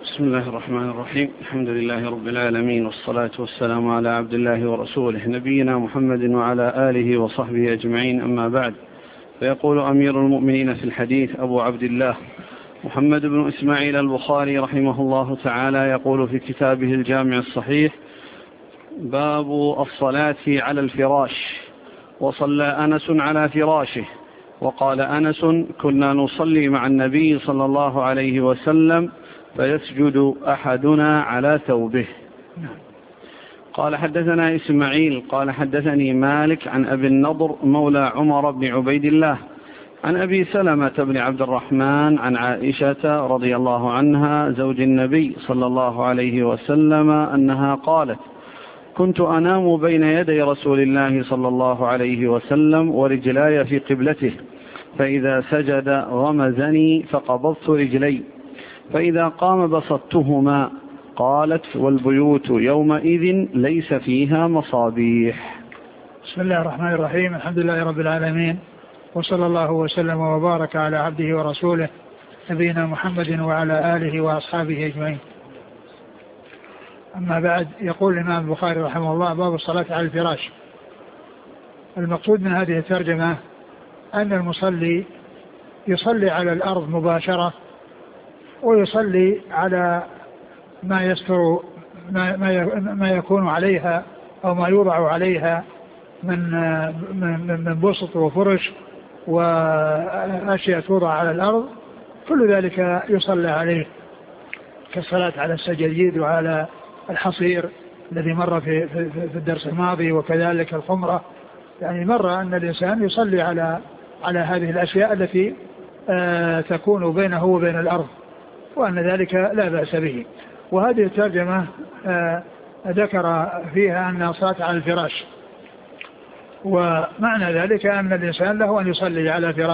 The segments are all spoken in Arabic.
بسم الله الرحمن الرحيم. الحمد لله رب العالمين، والصلاة والسلام على عبد الله ورسوله نبينا محمد وعلى آله وصحبه أجمعين، أما بعد. فيقول أمير المؤمنين في الحديث أبو عبد الله محمد بن إسماعيل البخاري رحمه الله تعالى، يقول في كتابه الجامع الصحيح: باب الصلاة على الفراش. وصلى أنس على فراشه. وقال أنس: كنا نصلي مع النبي صلى الله عليه وسلم فيسجد أحدنا على ثوبه. قال: حدثنا إسماعيل قال: حدثني مالك عن أبي النضر مولى عمر بن عبيد الله عن أبي سلمة بن عبد الرحمن عن عائشة رضي الله عنها زوج النبي صلى الله عليه وسلم أنها قالت: كنت أنام بين يدي رسول الله صلى الله عليه وسلم ورجلاي في قبلته، فإذا سجد غمزني فقبضت رجلي، فإذا قام بسطتهما. قالت: والبيوت يومئذ ليس فيها مصابيح. بسم الله الرحمن الرحيم. الحمد لله رب العالمين، وصلى الله وسلم وبارك على عبده ورسوله نبينا محمد وعلى آله وأصحابه أجمعين. أما بعد، يقول الإمام البخاري رحمه الله: باب الصلاة على الفراش. المقصود من هذه الترجمة أن المصلي يصلي على الأرض مباشرة، ويصلي على ما يستر ما يكون عليها أو ما يوضع عليها من بسط وفرش وأشياء توضع على الأرض، كل ذلك يصلى عليه، كالصلاة على السجاجيد وعلى الحصير الذي مر في الدرس الماضي، وكذلك الخمرة. يعني مر أن الإنسان يصلي على هذه الأشياء التي تكون بينه وبين الأرض، وأن ذلك لا بأس به. وهذه الترجمة ذكر فيها أن الصلاة على الفراش، ومعنى ذلك أن الإنسان له أن يصلي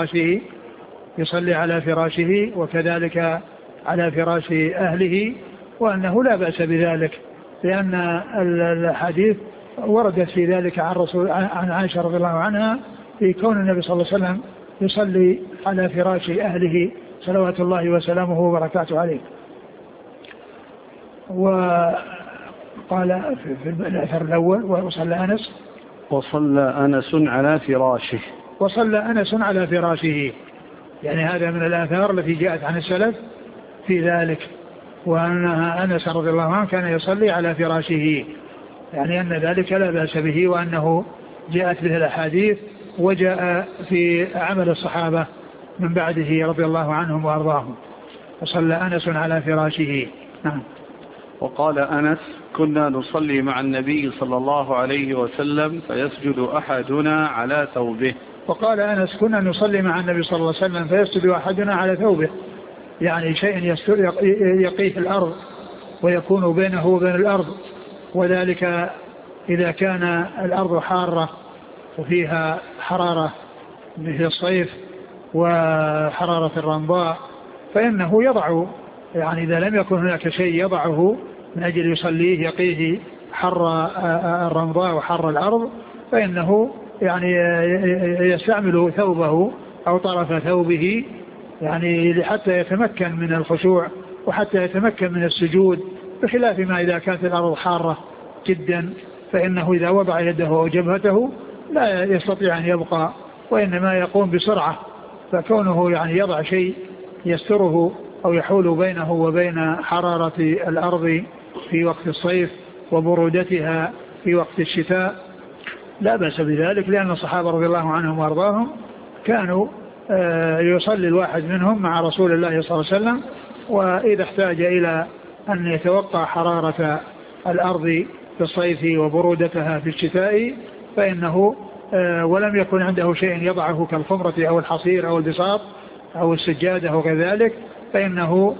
على فراشه وكذلك على فراش أهله، وأنه لا بأس بذلك، لأن الحديث وردت في ذلك عن عائشة رضي الله عنها في كون النبي صلى الله عليه وسلم يصلي على فراش أهله صلوات الله وسلامه وبركاته عليه. وقال في الأثر الأول: وصلى أنس على فراشه. يعني هذا من الآثار التي جاءت عن السلف في ذلك، وأن أنس رضي الله عنه كان يصلي على فراشه، يعني أن ذلك لا بأس به، وأنه جاءت به الأحاديث وجاء في عمل الصحابة من بعده رضي الله عنهم وأرضاهم. وصلى أنس على فراشه. نعم. وقال أنس: كنا نصلي مع النبي صلى الله عليه وسلم فيسجد أحدنا على ثوبه. وقال أنس: كنا نصلي مع النبي صلى الله عليه وسلم فيسجد أحدنا على ثوبه، يعني شيء يقيه الأرض ويكون بينه وبين الأرض، وذلك إذا كان الأرض حارة وفيها حرارة مثل الصيف وحرارة الرمضاء، فإنه يضع، يعني إذا لم يكن هناك شيء يضعه من أجل يصليه يقيه حر الرمضاء وحر الأرض، فإنه يعني يستعمل ثوبه أو طرف ثوبه، يعني حتى يتمكن من الخشوع وحتى يتمكن من السجود، بخلاف ما إذا كانت الأرض حارة جدا، فإنه إذا وضع يده أو جبهته لا يستطيع أن يبقى، وإنما يقوم بسرعة. فكونه يعني يضع شيء يستره أو يحول بينه وبين حرارة الأرض في وقت الصيف وبرودتها في وقت الشتاء لا بأس بذلك، لأن الصحابة رضي الله عنهم وأرضاهم كانوا يصلي الواحد منهم مع رسول الله صلى الله عليه وسلم، وإذا احتاج إلى أن يتوقع حرارة الأرض في الصيف وبرودتها في الشتاء فإنه ولم يكن عنده شيء يضعه كالخمرة أو الحصير أو البساط أو السجادة أو كذلك، فإنه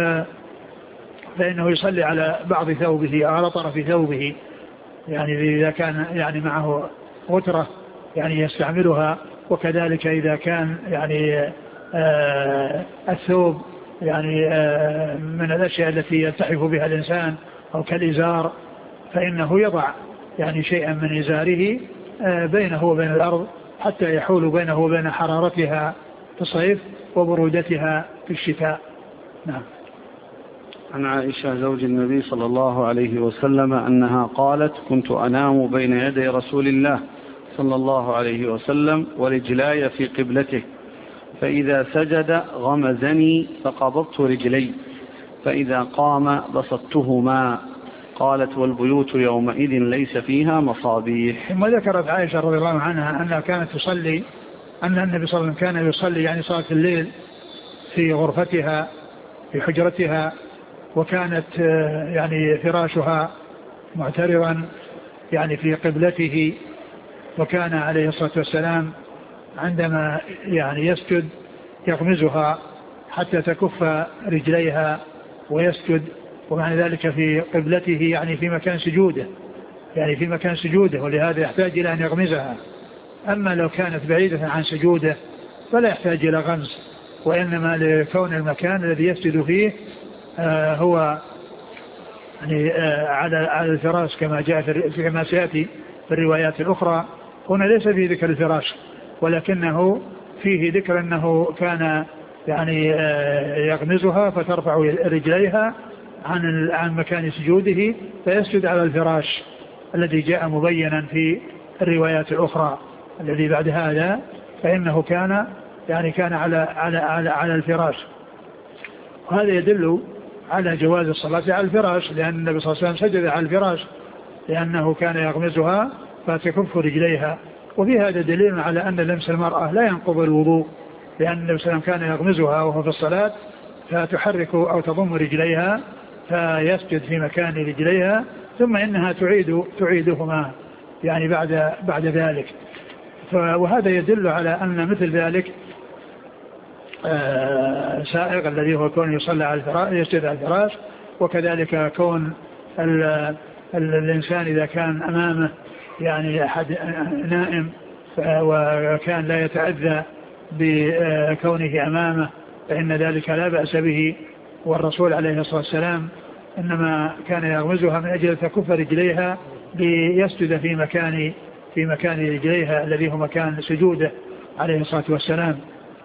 يصلي على بعض ثوبه أو على طرف ثوبه، يعني إذا كان يعني معه غترة يعني يستعملها، وكذلك إذا كان يعني الثوب يعني من الأشياء التي يلتحف بها الإنسان أو كالإزار، فإنه يضع يعني شيئا من إزاره بينه وبين الأرض حتى يحول بينه وبين حرارتها في الصيف وبرودتها في الشتاء. نعم. عن عائشة زوج النبي صلى الله عليه وسلم أنها قالت: كنت أنام بين يدي رسول الله صلى الله عليه وسلم ورجلاي في قبلته، فإذا سجد غمزني فقبضت رجلي، فإذا قام بسطتهما. قالت: والبيوت يومئذ ليس فيها مصابيح. ثم ذكرت عائشة رضي الله عنها أنها كانت تصلي، أن النبي صلى الله عليه وسلم كان يصلي يعني صلاة الليل في غرفتها في حجرتها، وكانت يعني فراشها معترضا يعني في قبلته، وكان عليه الصلاة والسلام عندما يعني يسجد يغمزها حتى تكف رجليها ويسجد، ومعنى ذلك في قبلته يعني في مكان سجوده، ولهذا يحتاج إلى أن يغمزها. أما لو كانت بعيدة عن سجوده فلا يحتاج إلى غمز، وإنما لكون المكان الذي يسجد فيه هو يعني على الفراش كما جاء كما سيأتي في الروايات الأخرى. هنا ليس فيه ذكر الفراش، ولكنه فيه ذكر أنه كان يعني يغمزها فترفع رجليها عن مكان سجوده فيسجد على الفراش الذي جاء مبينا في الروايات الأخرى. الذي بعد هذا فإنه كان على الفراش، وهذا يدل على جواز الصلاة على الفراش، لأن النبي صلى الله عليه وسلم سجد على الفراش لأنه كان يغمزها فتكف رجليها. وفي هذا دليل على أن لمس المرأة لا ينقض الوضوء، لأن النبي صلى الله عليه وسلم كان يغمزها وهو في الصلاة فتحرك أو تضم رجليها فيسجد في مكان رجليها، ثم إنها تعيدهما يعني بعد ذلك. وهذا يدل على أن مثل ذلك سائق الذي هو كون يصلى على الفراش يسجد على الفراش، وكذلك كون الإنسان إذا كان أمامه يعني أحد نائم وكان لا يتأذى بكونه أمامه فإن ذلك لا بأس به. والرسول عليه الصلاة والسلام إنما كان يغمزها من أجل تكف رجليها ليسجد في مكان رجليها الذي هو مكان سجوده عليه الصلاة والسلام.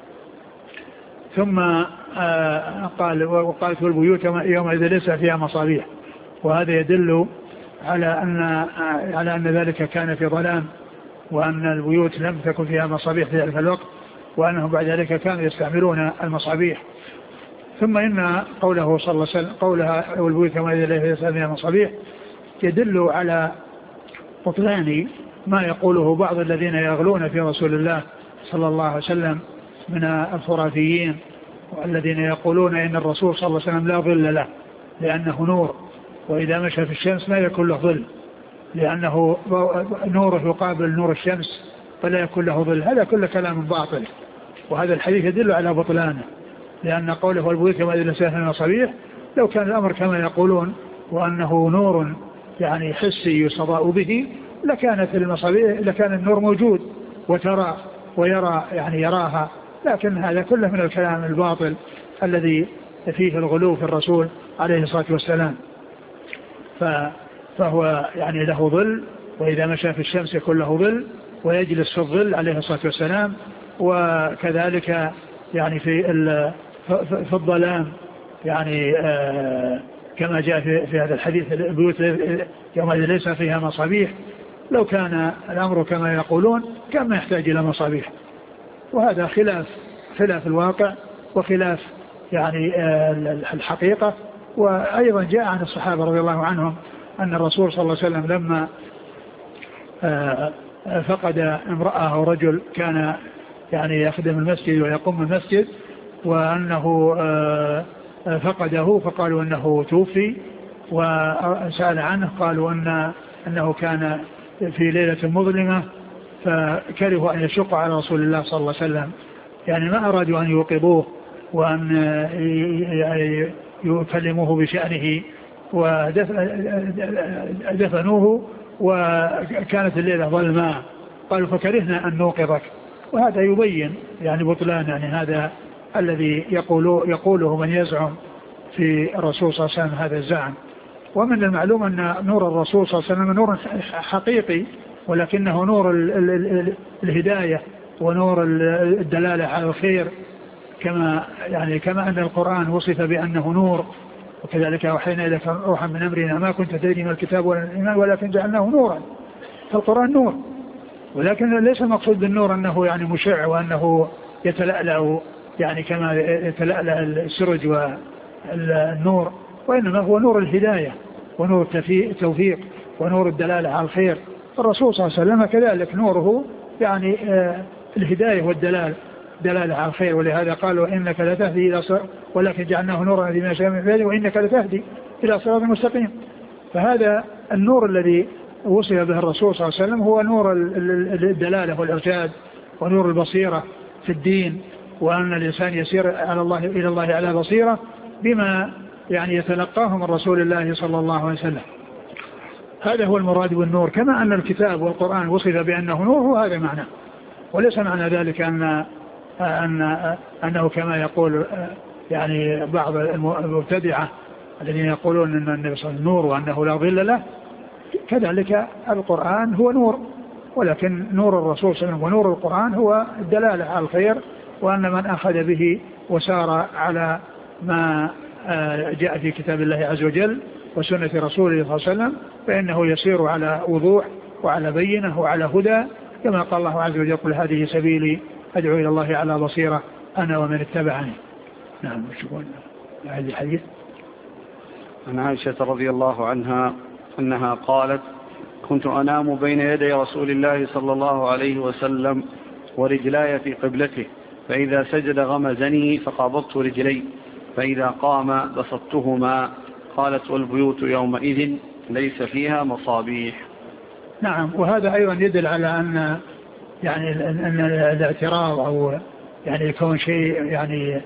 ثم وقالت: والبيوت يومئذ ليس فيها مصابيح. وهذا يدل على أن ذلك كان في ظلام، وأن البيوت لم تكن فيها مصابيح في ذلك الوقت، وأنهم بعد ذلك كانوا يستعملون المصابيح. ثم إن قوله صلى الله عليه وسلم قولها: والبيوت يومئذ ليس فيها مصابيح يدل على بطلان ما يقوله بعض الذين يغلون في رسول الله صلى الله عليه وسلم من الخرافيين، والذين يقولون إن الرسول صلى الله عليه وسلم لا ظل له لأنه نور، وإذا مشى في الشمس لا يكون له ظل لأنه نوره يقابل نور الشمس فلا يكون له ظل. هذا كل كلام باطل، وهذا الحديث يدل على بطلانه، لأن قوله: والبيوت يومئذ ليس فيها مصابيح لو كان الأمر كما يقولون وأنه نور يعني حسي يستضاء به لكان النور موجود وترى ويرى يعني يراها، لكن هذا كله من الكلام الباطل الذي فيه الغلو في الرسول عليه الصلاة والسلام. فهو يعني له ظل، وإذا مشى في الشمس يكون له ظل ويجلس في الظل عليه الصلاة والسلام، وكذلك يعني في الظلام يعني كما جاء في هذا الحديث: البيوت يومئذ ليس فيها مصابيح. لو كان الأمر كما يقولون كان ما يحتاج إلى مصابيح، وهذا خلاف الواقع وخلاف يعني الحقيقة. وأيضا جاء عن الصحابة رضي الله عنهم أن الرسول صلى الله عليه وسلم لما فقد امرأة أو رجل كان يعني يخدم المسجد ويقوم المسجد، وأنه فقده فقالوا أنه توفي، وسأل عنه قالوا أنه كان في ليلة مظلمة، فكرهوا أن يشق على رسول الله صلى الله عليه وسلم، يعني ما أرادوا أن يوقظوه وأن يكلموه بشأنه، ودفنوه وكانت الليلة ظلماء، قالوا فكرهنا أن نوقظك. وهذا يبين يعني بطلان يعني هذا الذي يقوله من يزعم في الرسول صلى الله عليه وسلم هذا الزعم. ومن المعلوم أن نور الرسول صلى الله عليه وسلم نور حقيقي، ولكنه نور الهداية ونور الدلالة على الخير، كما أن القرآن وصف بأنه نور، وكذلك أوحينا إليك روحا من أمرنا ما كنت تدري ما الكتاب ولا الإيمان ولكن جعلناه نورا. فالقرآن نور، ولكن ليس المقصود بالنور أنه يعني مشع وأنه يتلألأ يعني كما يتلألأ السرج والنور، وإنما هو نور الهداية ونور التوفيق ونور الدلالة على الخير. الرسول صلى الله عليه وسلم كذلك نوره يعني الهداية والدلالة على الخير، ولهذا قالوا إنك لتهدي إلى صراط ولكن جعلناه نورا الذي ما شاء من عباده وإنك لتهدي إلى صراط مستقيم. فهذا النور الذي وصف به الرسول صلى الله عليه وسلم هو نور الدلالة والإرشاد ونور البصيرة في الدين، وأن الإنسان يسير إلى الله على بصيرة بما يعني يتلقاه من رسول الله صلى الله عليه وسلم. هذا هو المراد بالنور، كما أن الكتاب والقرآن وصف بأنه نور وهذا معنى، وليس معنى ذلك أنه كما يقول يعني بعض المبتدعة الذين يقولون أن النبي صلى الله عليه وسلم نور وأنه لا ظل له. كذلك القرآن هو نور، ولكن نور الرسول صلى الله عليه وسلم ونور القرآن هو الدلالة على الخير، وأن من أخذ به وسار على ما جاء في كتاب الله عز وجل وسنة رسوله صلى الله عليه وسلم فإنه يسير على وضوح وعلى بينة وعلى هدى، كما قال الله عز وجل قل هذه سبيلي أدعو إلى الله على بصيرة أنا ومن اتبعني. نعم. شكرا. هذه الحديث عن عائشة رضي الله عنها أنها قالت كنت أنام بين يدي رسول الله صلى الله عليه وسلم ورجلاي في قبلته، فإذا سجد غمزني فقبضت رجلي، فإذا قام بسطتهما. قالت والبيوت يومئذ ليس فيها مصابيح. نعم. وهذا أيضا يدل على أن يعني أن الاعتراض أو يعني يكون شيء يعني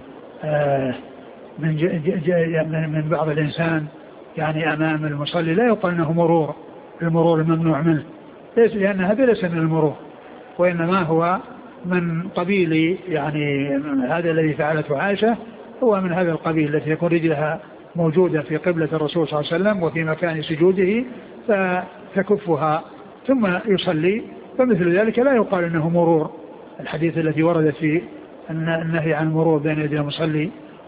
من بعض الإنسان يعني أمام المصلي لا يقال أنه مرور، المرور الممنوع منه، لأن هذا ليس من المرور، وإنما هو من قبيل يعني هذا الذي فعلته عائشة هو من هذا القبيل التي يكون رجلها موجودة في قبلة الرسول صلى الله عليه وسلم وفي مكان سجوده فتكفها ثم يصلي، فمثل ذلك لا يقال أنه مرور. الحديث الذي ورد في النهي عن المرور بين يدي المصلي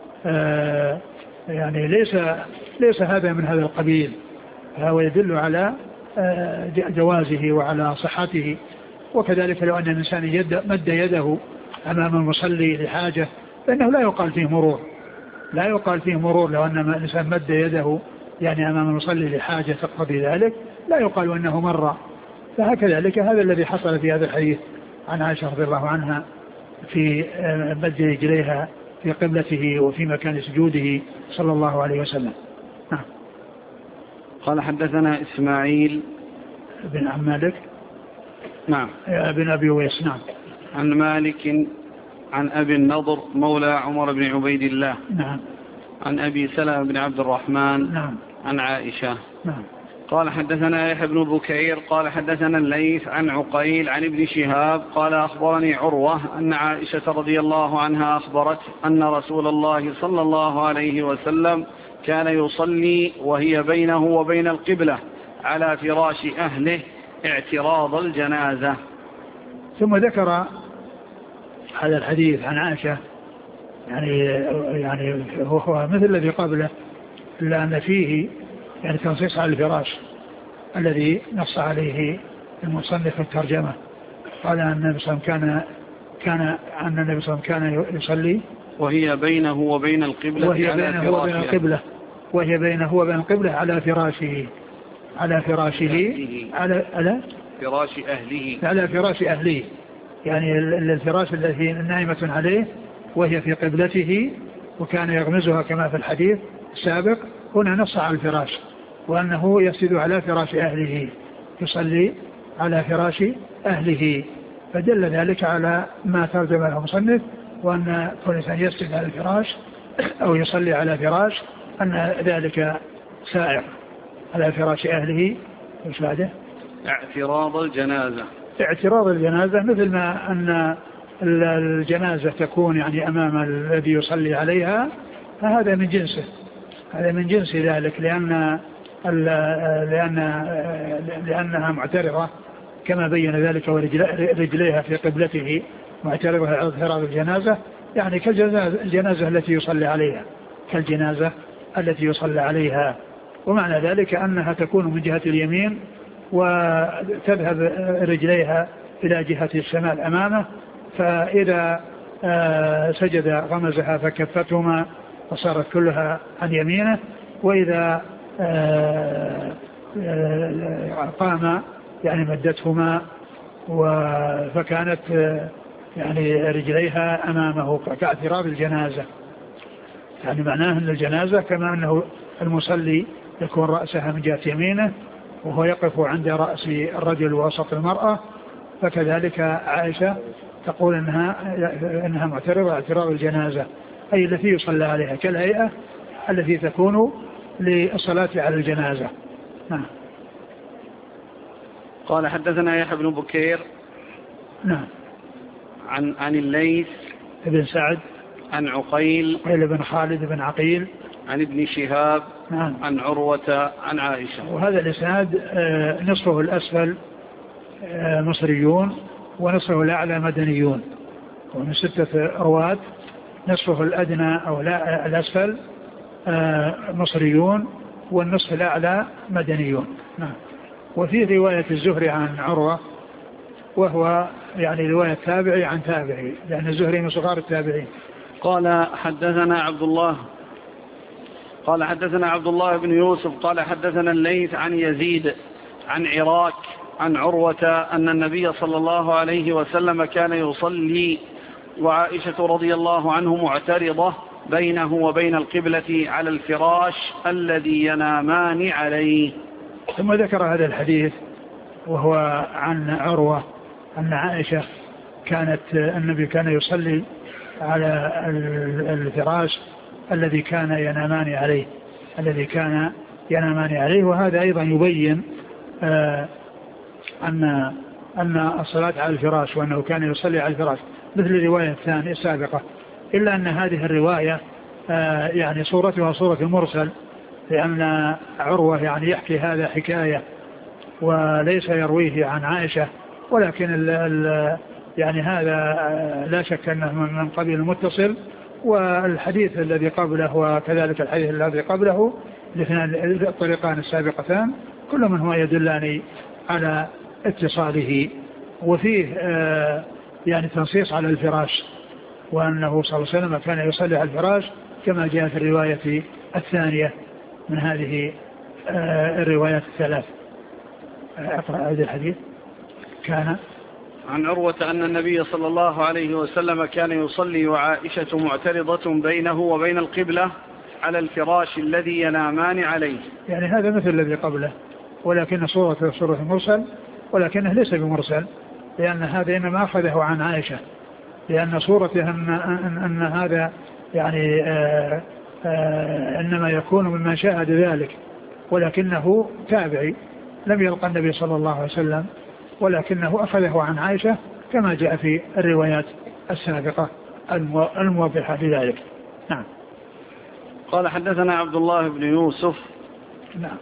يعني ليس هذا من هذا القبيل، فهو يدل على جوازه وعلى صحته. وكذلك لو أن الإنسان مد يده أمام المصلي لحاجة فإنه لا يقال فيه مرور، لا يقال فيه مرور. لو أن الإنسان مد يده يعني أمام المصلي لحاجة تقتضي ذلك لا يقال أنه مر. فهكذلك هذا الذي حصل في هذا الحديث عن عائشة رضي الله عنها في مد رجليها في قبلته وفي مكان سجوده صلى الله عليه وسلم. نعم. قال حدثنا إسماعيل بن عم مالك نعم بن أبي ويس نعم عن مالك عن أبي النضر مولى عمر بن عبيد الله نعم عن أبي سلمة بن عبد الرحمن نعم عن عائشة نعم. قال حدثنا يحيى بن بكير قال حدثنا الليث عن عقيل عن ابن شهاب قال أخبرني عروة أن عائشة رضي الله عنها أخبرت أن رسول الله صلى الله عليه وسلم كان يصلي وهي بينه وبين القبلة على فراش أهله اعتراض الجنازة. ثم ذكر هذا الحديث عن عائشة يعني هو مثل الذي قبله، إلا أن فيه يعني تنصيص على الفراش الذي نص عليه المصنف في الترجمة. قال أن النبي صلى الله عليه وسلم كان يصلي وهي بينه وبين القبلة وهي بينه وبين القبلة على فراشه على فراش أهله يعني الفراش الذي نائمة عليه وهي في قبلته وكان يغمزها كما في الحديث السابق. هنا نص على الفراش وأنه يسجد على فراش أهله، يصلي على فراش أهله، فدل ذلك على ما ترجم له المصنف، وأن كل إنسان يسجد على الفراش أو يصلي على فراش أن ذلك سائر على فراش أهله. وش بعده؟ اعتراض الجنازة مثل ما أن الجنازة تكون يعني أمام الذي يصلي عليها، فهذا من جنسه، هذا من جنس ذلك، لأنها معترضة كما بين ذلك ورجليها في قبلته معترضة على اعتراض الجنازة، يعني كالجنازة التي يصلي عليها، كالجنازة التي يصلى عليها. ومعنى ذلك أنها تكون من جهة اليمين وتذهب رجليها إلى جهة الشمال أمامه، فإذا سجد غمزها فكفتهما وصارت كلها عن يمينه، وإذا قام يعني مدتهما فكانت يعني رجليها أمامه كاعتراض الجنازة. يعني معناه أن الجنازة كما أنه المصلي يكون رأسها من جهة يمينه وهو يقف عند رأس الرجل وسط المرأة، فكذلك عائشة تقول إنها معترضة اعتراض الجنازة، أي التي يصلى عليها كالهيئة التي تكون للصلاة على الجنازة. نعم. قال حدثنا يحيى بن بكير نعم عن الليث بن سعد عن عقيل بن خالد بن عقيل عن ابن شهاب نعم عن عروة عن عائشة. وهذا الإسناد نصفه الأسفل مصريون ونصفه الأعلى مدنيون، ومن 6 رواة نصفه الأدنى أو الأسفل مصريون والنصف الأعلى مدنيون. نعم. وفي رواية الزهري عن عروة وهو يعني رواية تابعي عن تابعي، لأن الزهري من صغار التابعين. قال حدثنا عبد الله بن يوسف قال حدثنا الليث عن يزيد عن عراك عن عروة أن النبي صلى الله عليه وسلم كان يصلي وعائشة رضي الله عنه معترضة بينه وبين القبلة على الفراش الذي ينامان عليه. ثم ذكر هذا الحديث وهو عن عروة أن عائشة النبي كان يصلي على الفراش الذي كان ينامان عليه، وهذا أيضا يبين أن الصلاة على الفراش وأنه كان يصلي على الفراش مثل الرواية الثانية السابقة، إلا أن هذه الرواية يعني صورتها صورة المرسل، لأن عروة يعني يحكي هذا حكاية وليس يرويه عن عائشة، ولكن يعني هذا لا شك أنه من قبيل المتصل، والحديث الذي قبله وكذلك الحديث الذي قبله الاثنان الطريقان السابقتان كل منهما يدلان على اتصاله. وفيه يعني تنصيص على الفراش، وأنه صلى الله عليه وسلم كان يصلي على الفراش كما جاء في الرواية الثانية من هذه الروايات الثلاث. أقرأ هذا الحديث. كان عن عروة أن النبي صلى الله عليه وسلم كان يصلي وعائشة معترضة بينه وبين القبلة على الفراش الذي ينامان عليه. يعني هذا مثل الذي قبله، ولكن صورة مرسل، ولكنه ليس بمرسل، لأن هذا إنما أخذه عن عائشة، لأن صورته أن هذا يعني إنما يكون ممن شاهد ذلك، ولكنه تابعي لم يلقى النبي صلى الله عليه وسلم، ولكنه أخذه عن عائشة كما جاء في الروايات السابقة الموضحة لذلك. نعم. قال حدثنا عبد الله بن يوسف نعم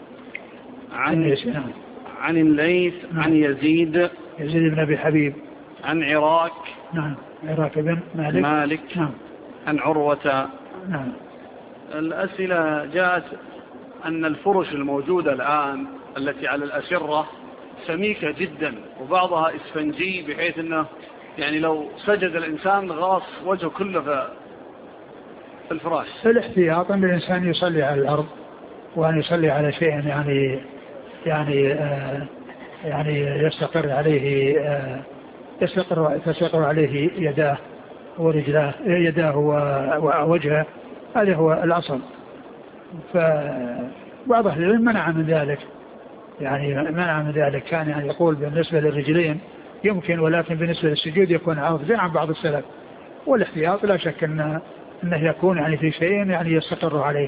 عن الليث عن يزيد بن أبي حبيب عن عراك نعم عراك بن مالك نعم عن عروة. نعم. الأسئلة جاءت أن الفرش الموجودة الآن التي على الأسرة سميكة جدا وبعضها إسفنجي، بحيث أنه يعني لو سجد الإنسان غاص وجهه كله في الفراش. الاحتياط أن الإنسان يصلي على الأرض، وأن يصلي على شيء يعني تستقر عليه يداه ورجلاه، يداه ووجهه، هذا هو الأصل. فبعض أهل العلم منع من ذلك، كان يعني يقول بالنسبة للرجلين يمكن، ولكن بالنسبة للسجود يكون عارض عن بعض السلف. والاحتياط لا شك أنه يكون يعني في شيء يعني يستقر عليه.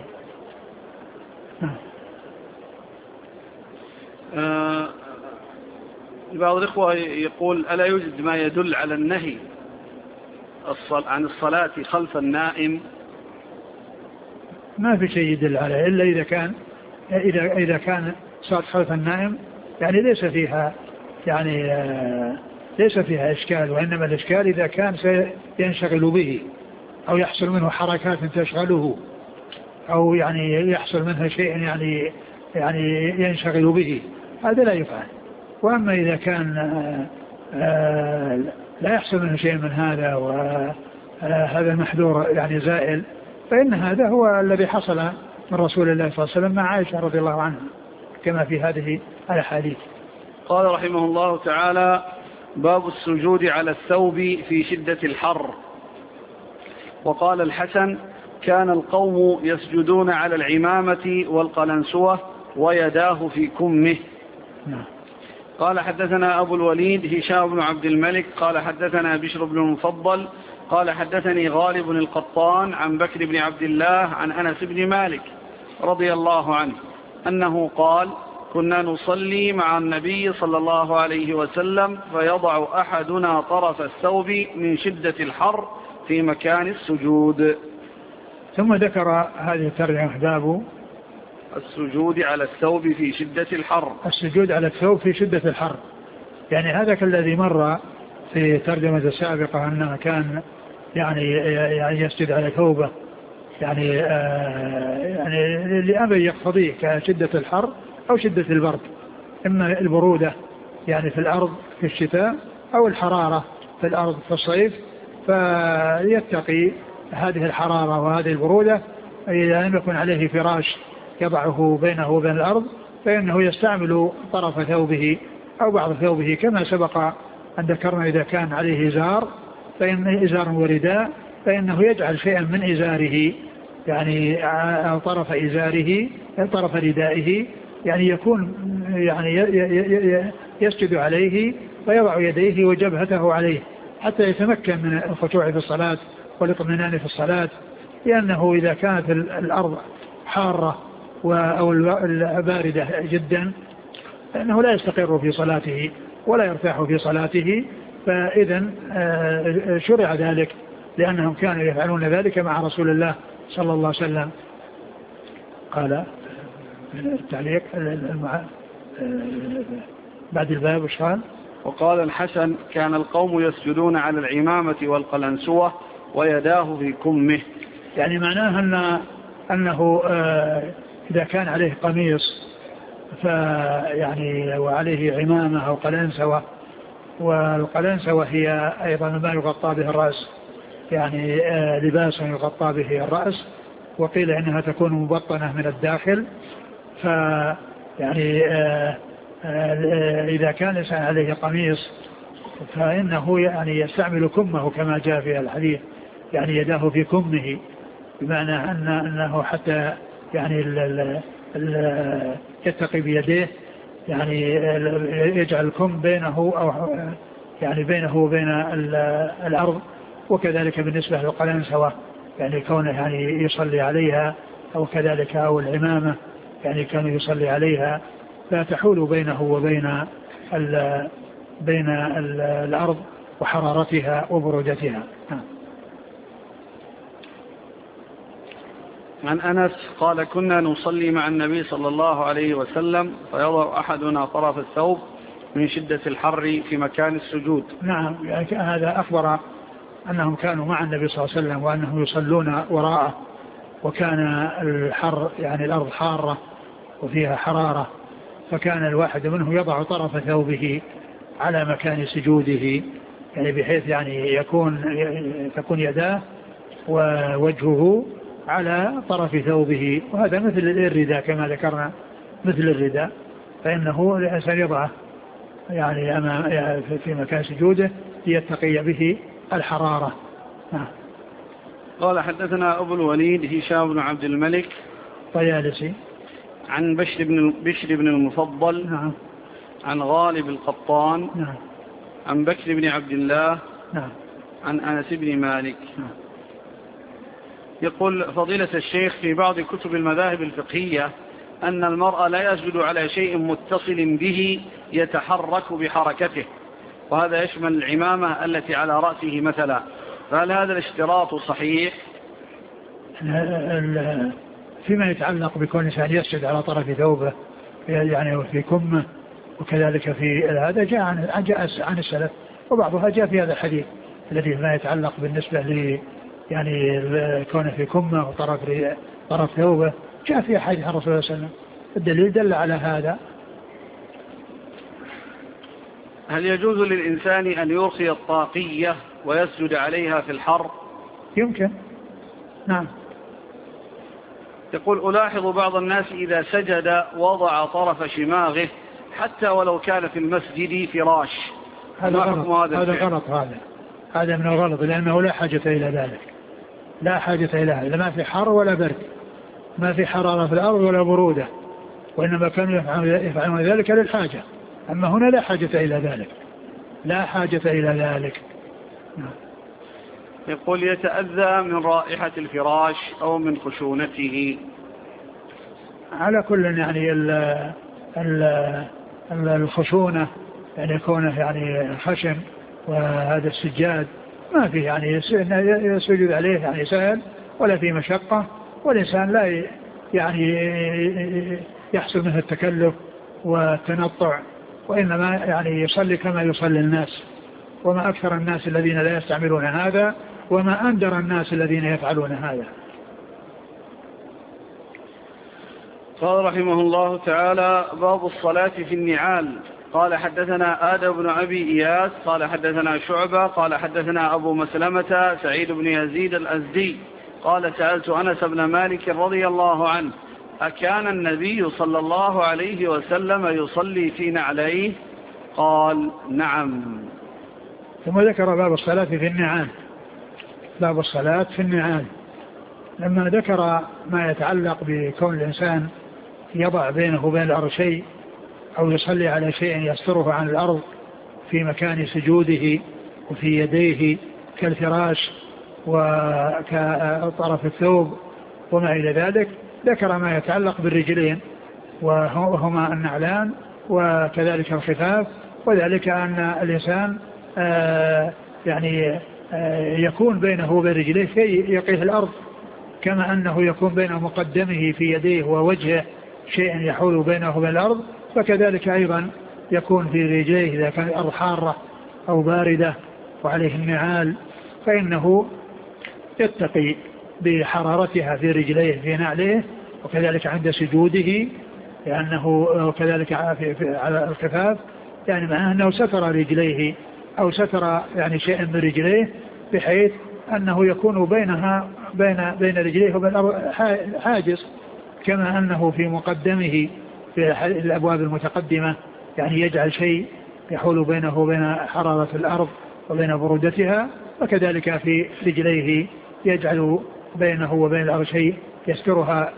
بعض الإخوة يقول ألا يوجد ما يدل على النهي عن الصلاة خلف النائم؟ ما في شيء يدل عليه إلا إذا كان صلاة خلف النائم يعني ليس فيها إشكال، وإنما الإشكال إذا كان سينشغل به أو يحصل منه حركات تشغله، أو يعني يحصل منها شيء يعني ينشغل به، هذا لا يفعل. وأما إذا كان لا يحصل منه شيء من هذا وهذا المحذور يعني زائل، فإن هذا هو الذي حصل من رسول الله صلى الله عليه وسلم مع عائشة رضي الله عنها كما في هذه الأحاديث. قال رحمه الله تعالى: باب السجود على الثوب في شدة الحر. وقال الحسن: كان القوم يسجدون على العمامة والقلنسوة ويداه في كمه. قال حدثنا أبو الوليد هشام بن عبد الملك قال حدثنا بشر بن المفضل قال حدثني غالب القطان عن بكر بن عبد الله عن أنس بن مالك رضي الله عنه أنه قال: كنا نصلي مع النبي صلى الله عليه وسلم فيضع أحدنا طرف الثوب من شدة الحر في مكان السجود. ثم ذكر هذه الترجمة: باب السجود على الثوب في شدة الحر. السجود على الثوب في شدة الحر، يعني هذا كالذي مر في ترجمة السابقة أنه كان يعني يسجد على ثوبه يعني لأمر يقتضيه كشدة الحر أو شدة البرد، إما البرودة يعني في الأرض في الشتاء أو الحرارة في الأرض في الصيف، فيتقي هذه الحرارة وهذه البرودة. إذا لم يكن عليه فراش يضعه بينه وبين الأرض فإنه يستعمل طرف ثوبه أو بعض ثوبه كما سبق أن ذكرنا. إذا كان عليه إزار فإنه إزار ورداء فإنه يجعل شيئا من إزاره يعني أو طرف إزاره طرف ردائه يعني يكون يعني يسجد عليه ويضع يديه وجبهته عليه حتى يتمكن من الخشوع في الصلاة والاطمئنان في الصلاة، لأنه إذا كانت الأرض حارة أو باردة جدا فإنه لا يستقر في صلاته ولا يرتاح في صلاته. فإذا شرع ذلك لأنهم كانوا يفعلون ذلك مع رسول الله صلى الله عليه وسلم. قال التعليق بعد الباب وش قال؟ وقال الحسن: كان القوم يسجدون على العمامة والقلنسوة ويداه في كمه. يعني معناه أنه إذا كان عليه قميص فيعني وعليه عمامة أو قلنسوة، والقلنسوة هي أيضا ما يغطى به الرأس، يعني لباس يغطى به الرأس، وقيل إنها تكون مبطنة من الداخل. فيعني إذا كان الإنسان عليه قميص فإنه يعني يستعمل كمه كما جاء في الحديث، يعني يداه في كمه، بمعنى أنه حتى يعني يتقي بيديه، يعني يجعل الكم بينه أو يعني بينه وبين الأرض. وكذلك بالنسبة للقلنسوة يعني كونه يعني يصلي عليها، أو كذلك أو العمامة يعني كان يصلي عليها، فتحول بينه وبين بين الأرض وحرارتها وبرودتها. عن أنس قال: كنا نصلي مع النبي صلى الله عليه وسلم فيضع أحدنا طرف الثوب من شدة الحر في مكان السجود. نعم، يعني هذا أخبر أنهم كانوا مع النبي صلى الله عليه وسلم وأنهم يصلون وراءه، وكان الحر يعني الأرض حارة وفيها حرارة، فكان الواحد منهم يضع طرف ثوبه على مكان سجوده، يعني بحيث يعني تكون يداه ووجهه على طرف ثوبه، وهذا مثل الرداء كما ذكرنا، مثل الرداء، فإنه الإنسان يضعه يعني في مكان سجوده ليتقي به الحرارة. قال حدثنا أبو الوليد هشام بن عبد الملك طيالسي عن بشر بن المفضل عن غالب القطان عن بكر بن عبد الله عن أنس بن مالك. يقول فضيلة الشيخ: في بعض كتب المذاهب الفقهية أن المرء لا يسجد على شيء متصل به يتحرك بحركته، وهذا يشمل العمامة التي على رأسه مثلا، فهل هذا الاشتراط صحيح؟ فيما يتعلق بكون الإنسان يسجد على طرف ثوبه يعني في كمه، وكذلك في هذا جاء عن السلف، وبعضها جاء في هذا الحديث الذي ما يتعلق بالنسبة يعني كونه في كمه وطرف ثوبه، جاء في حديث عن الرسول صلى الله عليه وسلم الدليل دل على هذا. هل يجوز للإنسان أن يرخي الطاقية ويسجد عليها في الحر؟ يمكن، نعم. يقول ألاحظ بعض الناس إذا سجد وضع طرف شماغه حتى ولو كان في المسجد فراش. هذا غلط، هذا من الغلط، لأنه لا حاجة إلى ذلك، لا حاجة إلى هذا، ما في حر ولا برد، ما في حرارة في الأرض ولا برودة، وإنما كانوا يفعلون ذلك للحاجة، أما هنا لا حاجة إلى ذلك، لا حاجة إلى ذلك. يقول يتأذى من رائحة الفراش أو من خشونته. على كل يعني الخشونة يعني يكونه يعني خشن، وهذا السجاد ما فيه يعني يسجد عليه يعني سهل ولا في مشقة، والإنسان لا يعني يحصل منه التكلف والتنطع، وإنما يعني يصلي كما يصلي الناس، وما أكثر الناس الذين لا يستعملون هذا، وما أندر الناس الذين يفعلون هذا. قال رحمه الله تعالى: باب الصلاة في النعال. قال حدثنا آدم بن أبي إياس قال حدثنا شعبة قال حدثنا أبو مسلمة سعيد بن يزيد الأزدي قال سألت أنس بن مالك رضي الله عنه: أكان النبي صلى الله عليه وسلم يصلي في نعليه؟ قال: نعم. ثم ذكر باب الصلاة في النعال. باب الصلاة في النعال، لما ذكر ما يتعلق بكون الإنسان يضع بينه وبين الأرض شيء، أو يصلي على شيء يستره عن الأرض في مكان سجوده وفي يديه كالفراش وكطرف الثوب وما إلى ذلك، ذكر ما يتعلق بالرجلين وهما النعلان وكذلك الخفاف، وذلك أن الإنسان يعني يكون بينه وبين رجليه شيء يقيه الأرض، كما أنه يكون بين مقدمه في يديه ووجهه شيء يحول بينه وبين الأرض، فكذلك أيضا يكون في رجليه إذا كان الأرض حارة أو باردة وعليه النعال، فإنه يتقي بحرارتها في رجليه في نعليه، وكذلك عند سجوده، لأنه كذلك على الخفاف، يعني معناه أنه ستر رجليه أو ستر يعني شيء من رجليه، بحيث أنه يكون بين رجليه وبين الأرض حاجز، كما أنه في مقدمه في الأبواب المتقدمة يعني يجعل شيء يحول بينه وبين حرارة الأرض وبين برودتها، وكذلك في رجليه يجعل بينه وبين الأرض شيء يسترها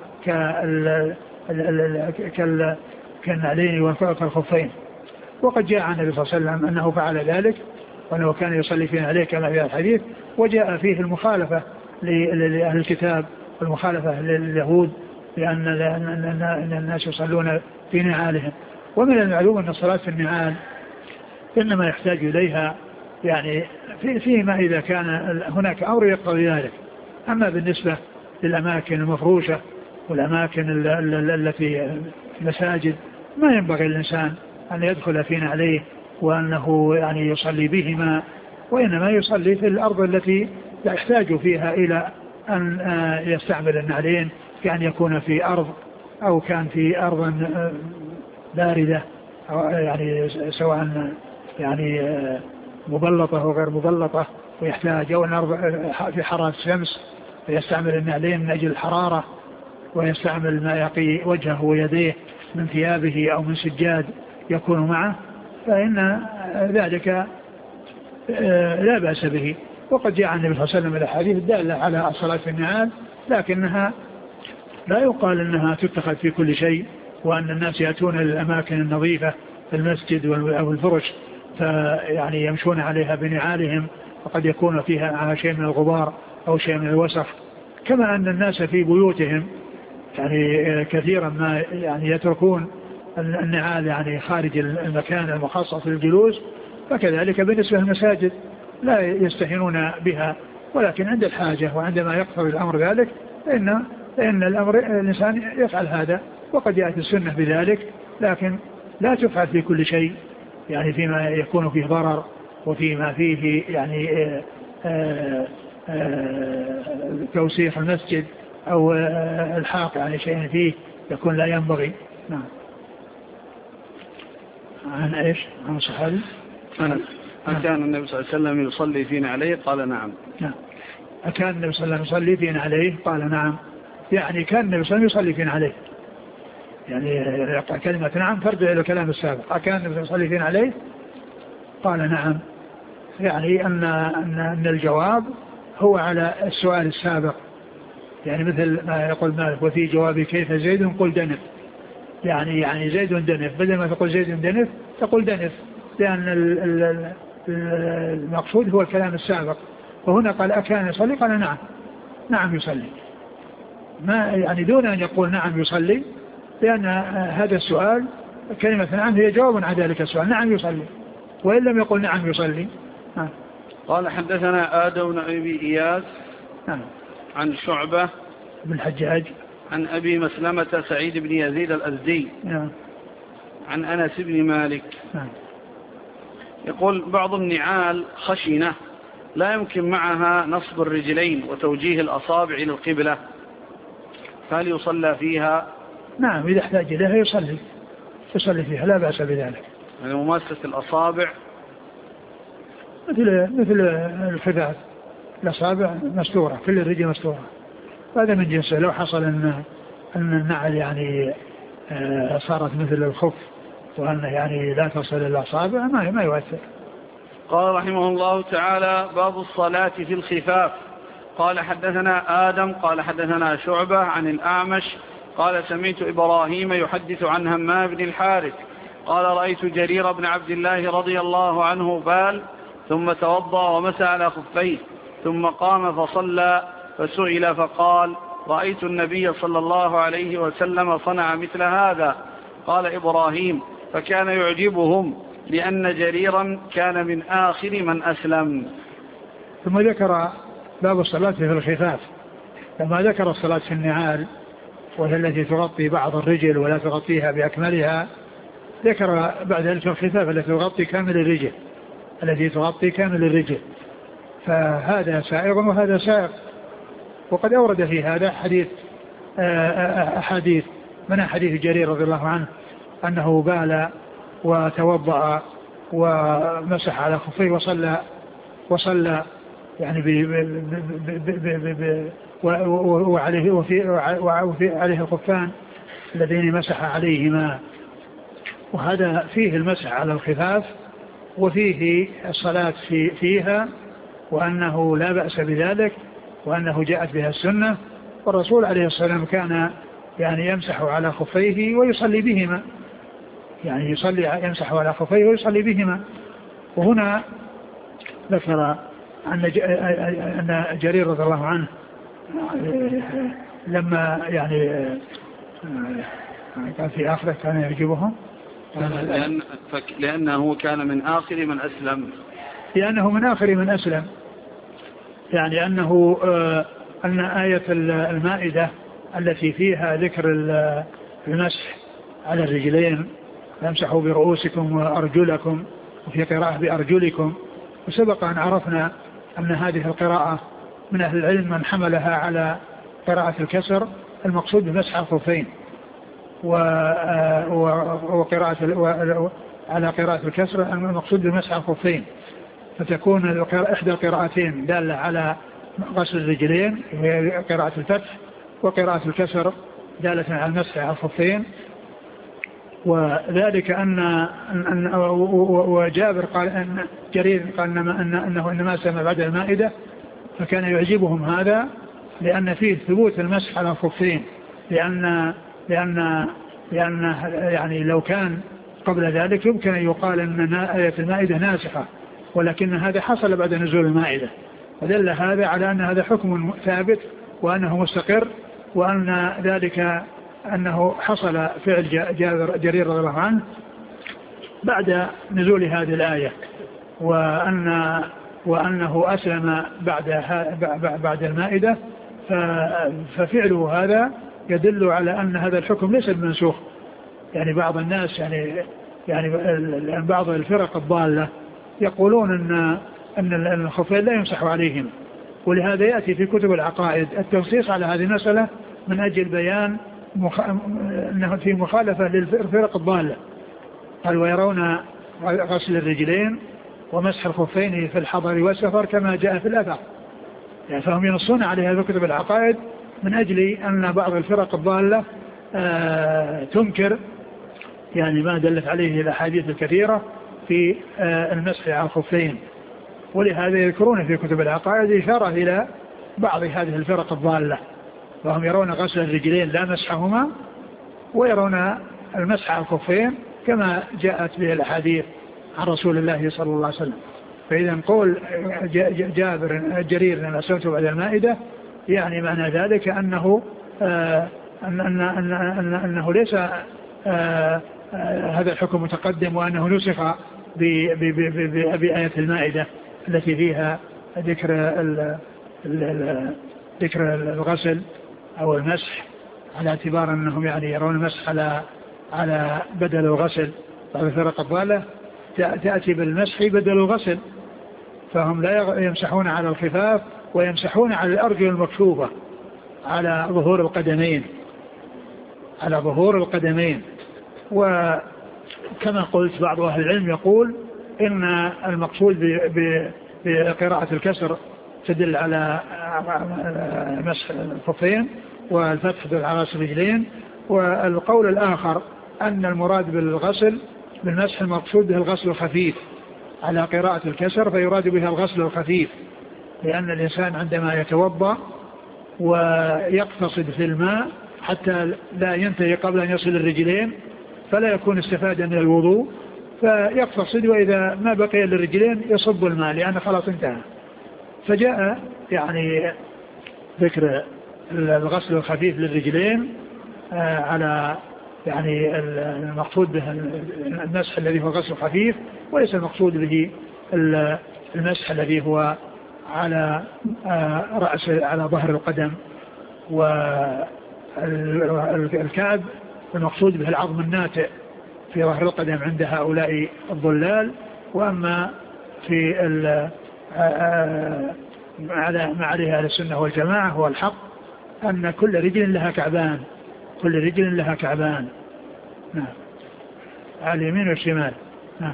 كالنعلين والخفين. وقد جاء عن النبي صلى الله عليه وسلم أنه فعل ذلك، وأنه كان يصلي في نعليه كما في الحديث، وجاء فيه المخالفة لأهل الكتاب والمخالفة لليهود، لأن الناس يصلون في نعالهم. ومن المعلوم أن الصلاة في النعال إنما يحتاج إليها يعني فيما إذا كان هناك أمر يقتضي ذلك. أما بالنسبة للأماكن المفروشة والأماكن التي المساجد، ما ينبغي الإنسان أن يدخل في نعليه وأنه يعني يصلي بهما، وإنما يصلي في الأرض التي لا يحتاج فيها إلى أن يستعمل النعلين، كأن يكون في أرض أو كان في أرض باردة، أو يعني سواء يعني مبلطة أو غير مبلطة، ويحتاج أو الأرض في حرارة الشمس فيستعمل النعلين من أجل الحرارة، ويستعمل ما يقي وجهه ويديه من ثيابه أو من سجاد يكون معه، فإن ذلك لا بأس به. وقد جاء عن النبي صلى الله عليه وسلم الأحاديث الدالة على الصلاة في النعال، لكنها لا يقال أنها تتخذ في كل شيء، وأن الناس يأتون للأماكن النظيفة في المسجد أو الفرش فيعني يمشون عليها بنعالهم، وقد يكون فيها شيء من الغبار أو شيء من الوسخ، كما أن الناس في بيوتهم يعني كثيرا ما يعني يتركون النعال يعني خارج المكان المخصص للجلوس، فكذلك بالنسبة للمساجد لا يستهينون بها، ولكن عند الحاجة وعندما يقتضي الأمر ذلك فإن الأمر الإنسان يفعل هذا، وقد يأتي السنة بذلك، لكن لا تفعل في كل شيء، يعني فيما يكون فيه ضرر وفيما فيه يعني توسيخ المسجد أو الحاق يعني شيء فيه يكون لا ينبغي. نعم. عن إيش؟ عن صحابي أكان النبي صلى الله عليه وسلم يصلي فينا عليه؟ قال نعم. نعم. أكان النبي صلى الله عليه وسلم يصلي فينا عليه؟ قال نعم. يعني كان النبي صلى الله عليه وسلم يصلي فينا عليه، يعني كلمة نعم ترجع إلى الكلام السابق. أكان النبي يصلي فينا عليه؟ قال نعم. يعني أن الجواب هو على السؤال السابق، يعني مثل ما يقول مالك وفي جوابي كيف زيد قل دنف، يعني زيد دنف، بدل ما تقول زيد دنف تقول دنف، لأن المقصود هو الكلام السابق. وهنا قال أكان يصلي؟ قال نعم، نعم يصلي، ما يعني دون أن يقول نعم يصلي، لأن هذا السؤال كلمة نعم هي جواب عن ذلك السؤال، نعم يصلي، وإن لم يقل نعم يصلي. قال حدثنا آدم بن أبي إياس عن شعبة بن الحجاج عن أبي مسلمة سعيد بن يزيد الأزدي عن أنس بن مالك يقول بعض النعال خشنة لا يمكن معها نصب الرجلين وتوجيه الأصابع إلى القبلة، فهل يصلى فيها؟ نعم، إذا احتاج إليها يصلي فيها، لا بأس بذلك. يعني مماسة الأصابع مثل الخفاف، الأصابع مستورة، كل الرجل مستورة، هذا من جنسه. لو حصل أن النعل يعني صارت مثل الخف وأن يعني لا تصل الأصابع ما يؤثر. قال رحمه الله تعالى باب الصلاة في الخفاف. قال حدثنا آدم قال حدثنا شعبة عن الأعمش قال سمعت إبراهيم يحدث عن همام بن الحارث قال رأيت جرير بن عبد الله رضي الله عنه بال ثم توضأ ومسح على خفيه ثم قام فصلى، فسئل فقال رأيت النبي صلى الله عليه وسلم صنع مثل هذا. قال إبراهيم فكان يعجبهم لأن جريرا كان من آخر من أسلم. ثم ذكر باب الصلاة في الخفاف، لما ذكر الصلاة في النعال وهي التي تغطي بعض الرجل ولا تغطيها بأكملها، ذكر بعد ذلك الخفاف التي تغطي كامل الرجل، فهذا سائغ وهذا سائغ. وقد أورد في هذا أحاديث من حديث جرير رضي الله عنه أنه بال وتوضأ ومسح على خفيه وصلى يعني وعليه عليه الخفان الذين مسح عليهما. وهذا فيه المسح على الخفاف وفيه الصلاة فيها، وأنه لا بأس بذلك، وأنه جاءت بها السنة، والرسول عليه السلام كان يعني يمسح على خفيه ويصلي بهما، يعني يمسح على خفيه ويصلي بهما. وهنا ذكر أن جرير رضي الله عنه لما يعني كان في آخره كان يعجبهم لأنه كان من آخر من أسلم، يعني أنه أن آية المائدة التي فيها ذكر المسح على الرجلين يمسحوا برؤوسكم وأرجلكم، وفي قراءة بأرجلكم، وسبق أن عرفنا أن هذه القراءة من أهل العلم من حملها على قراءة الكسر، المقصود بمسح الخفين، على قراءة الكسر المقصود بمسح الخفين، فتكون إحدى القراءتين دالة على غسل الرجلين وهي قراءة الفتح، وقراءة الكسر دالة على المسح على الخفين. وذلك وجابر قال أن جرير قال أنه إنما سمع بعد المائدة، فكان يعجبهم هذا لأن فيه ثبوت المسح على الخفين، لأن يعني لو كان قبل ذلك يمكن أن يقال أن آية المائدة ناسخة، ولكن هذا حصل بعد نزول المائدة، ودل هذا على أن هذا حكم ثابت وأنه مستقر، وأن ذلك أنه حصل فعل جرير رضي الله عنه بعد نزول هذه الآية، وأنه أسلم بعد المائدة، ففعله هذا يدل على أن هذا الحكم ليس المنسوخ. يعني بعض الناس يعني بعض الفرق الضالة يقولون أن الخفين لا يمسح عليهم، ولهذا يأتي في كتب العقائد التنصيص على هذه المسألة من أجل بيان أنه في مخالفة للفرق الضالة. قال ويرون غسل الرجلين ومسح الخفين في الحضر والسفر كما جاء في الأثر، يعني فهم ينصون عليها في كتب العقائد من أجل أن بعض الفرق الضالة تنكر يعني ما دلت عليه الأحاديث الكثيرة في المسح على الخفين. ولهذا يذكرون في كتب العقائد إشارة إلى بعض هذه الفرق الضالة، وهم يرون غسل الرجلين لا مسحهما، ويرون المسح على الخفين كما جاءت به الأحاديث عن رسول الله صلى الله عليه وسلم. فإذا قول جرير لما سمعت بعد المائدة يعني معنى ذلك أنه ليس هذا الحكم متقدم، وأنه نسخ بآية المائدة التي فيها ذكر الغسل أو المسح، على اعتبار أنهم يعني يرون المسح على بدل الغسل. بعض الفرق الضالة تأتي بالمسح بدل الغسل، فهم لا يمسحون على الخفاف ويمسحون على الأرجل المكشوفة على ظهور القدمين. وكما قلت بعض أهل العلم يقول إن المقصود بقراءة الكسر تدل على مسح الخفين والفتح على الرجلين. والقول الآخر أن المراد بالمسح المقصود به الغسل الخفيف على قراءة الكسر، فيراد بها الغسل الخفيف، لأن الإنسان عندما يتوضأ ويقتصد في الماء حتى لا ينتهي قبل أن يصل الرجلين فلا يكون استفاد من الوضوء، فيقتصد، وإذا ما بقي للرجلين يصب الماء لأنه خلاص انتهى. فجاء يعني ذكر الغسل الخفيف للرجلين على يعني المقصود به المسح الذي هو غسل خفيف، وليس المقصود به المسح الذي هو على على ظهر القدم والكعب. المقصود به العظم الناتئ في ظهر القدم عند هؤلاء الضلال. وأما في ما عليه أهل السنة والجماعة هو الحق أن كل رجل لها كعبان، نعم، على اليمين والشمال. نعم.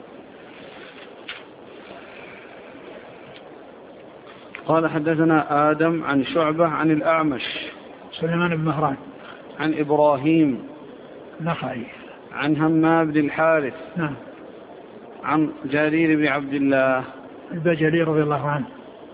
قال حدثنا آدم عن شعبة عن الأعمش سليمان بن مهران عن إبراهيم نخعي عن همام بن الحارث نعم عن جرير بن عبد الله البجلي رضي الله عنه.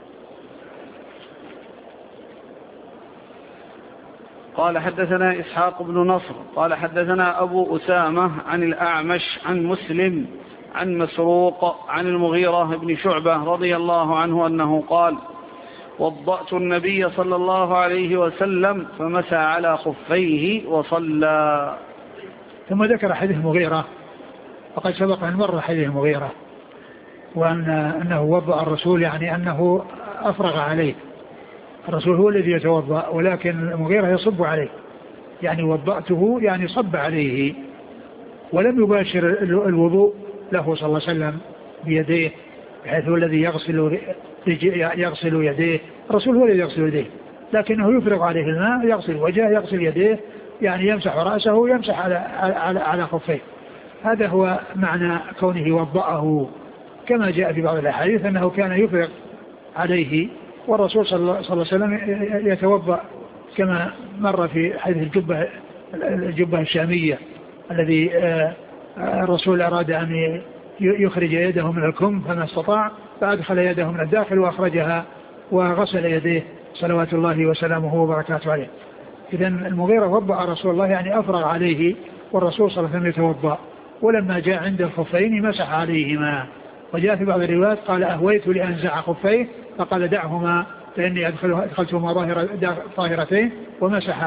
قال حدثنا إسحاق بن نصر قال حدثنا أبو أسامة عن الأعمش عن مسلم عن مسروق عن المغيرة بن شعبة رضي الله عنه أنه قال: وضأت النبي صلى الله عليه وسلم فمسى على خفيه وصلى. ثم ذكر حديث المغيرة، وقد سبق أن مر حديث المغيرة، وأنه وضأ الرسول يعني أنه أفرغ عليه، الرسول هو الذي يتوضأ ولكن المغيرة يصب عليه، يعني وضأته يعني صب عليه، ولم يباشر الوضوء له صلى الله عليه وسلم بيديه بحيث هو الذي يغسل يديه، الرسول هو الذي يغسل يديه، لكنه يفرغ عليه الماء، يغسل وجهه، يغسل يديه، يعني يمسح رأسه، يمسح على خفيه. هذا هو معنى كونه وضأه، كما جاء في بعض الأحاديث أنه كان يفرغ عليه، والرسول صلى الله عليه وسلم يتوضأ كما مر في حديث الجبة الشامية الذي الرسول أراد أن يخرج يده من الكم فما استطاع، فأدخل يده من الداخل وأخرجها وغسل يديه صلوات الله وسلامه وبركاته عليه. إذن المغيرة وضأ رسول الله يعني أفرغ عليه، والرسول صلى الله عليه وسلم يتوضأ، ولما جاء عند الخفين مسح عليهما. وجاء في بعض الروايات قال: أهويت لأنزع خفيه، فقال: دعهما فإني أدخلتهما طاهرتين، ومسح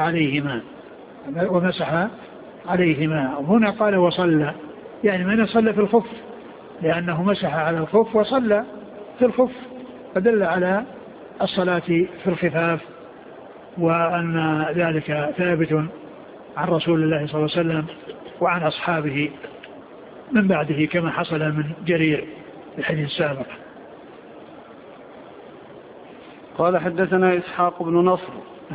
عليهما. هنا قال: وصلى، يعني من صلى في الخف، لأنه مسح على الخف وصلى في الخف، فدل على الصلاة في الخفاف، وأن ذلك ثابت عن رسول الله صلى الله عليه وسلم وعن أصحابه من بعده، كما حصل من جرير في الحديث السابق. قال حدثنا إسحاق بن نصر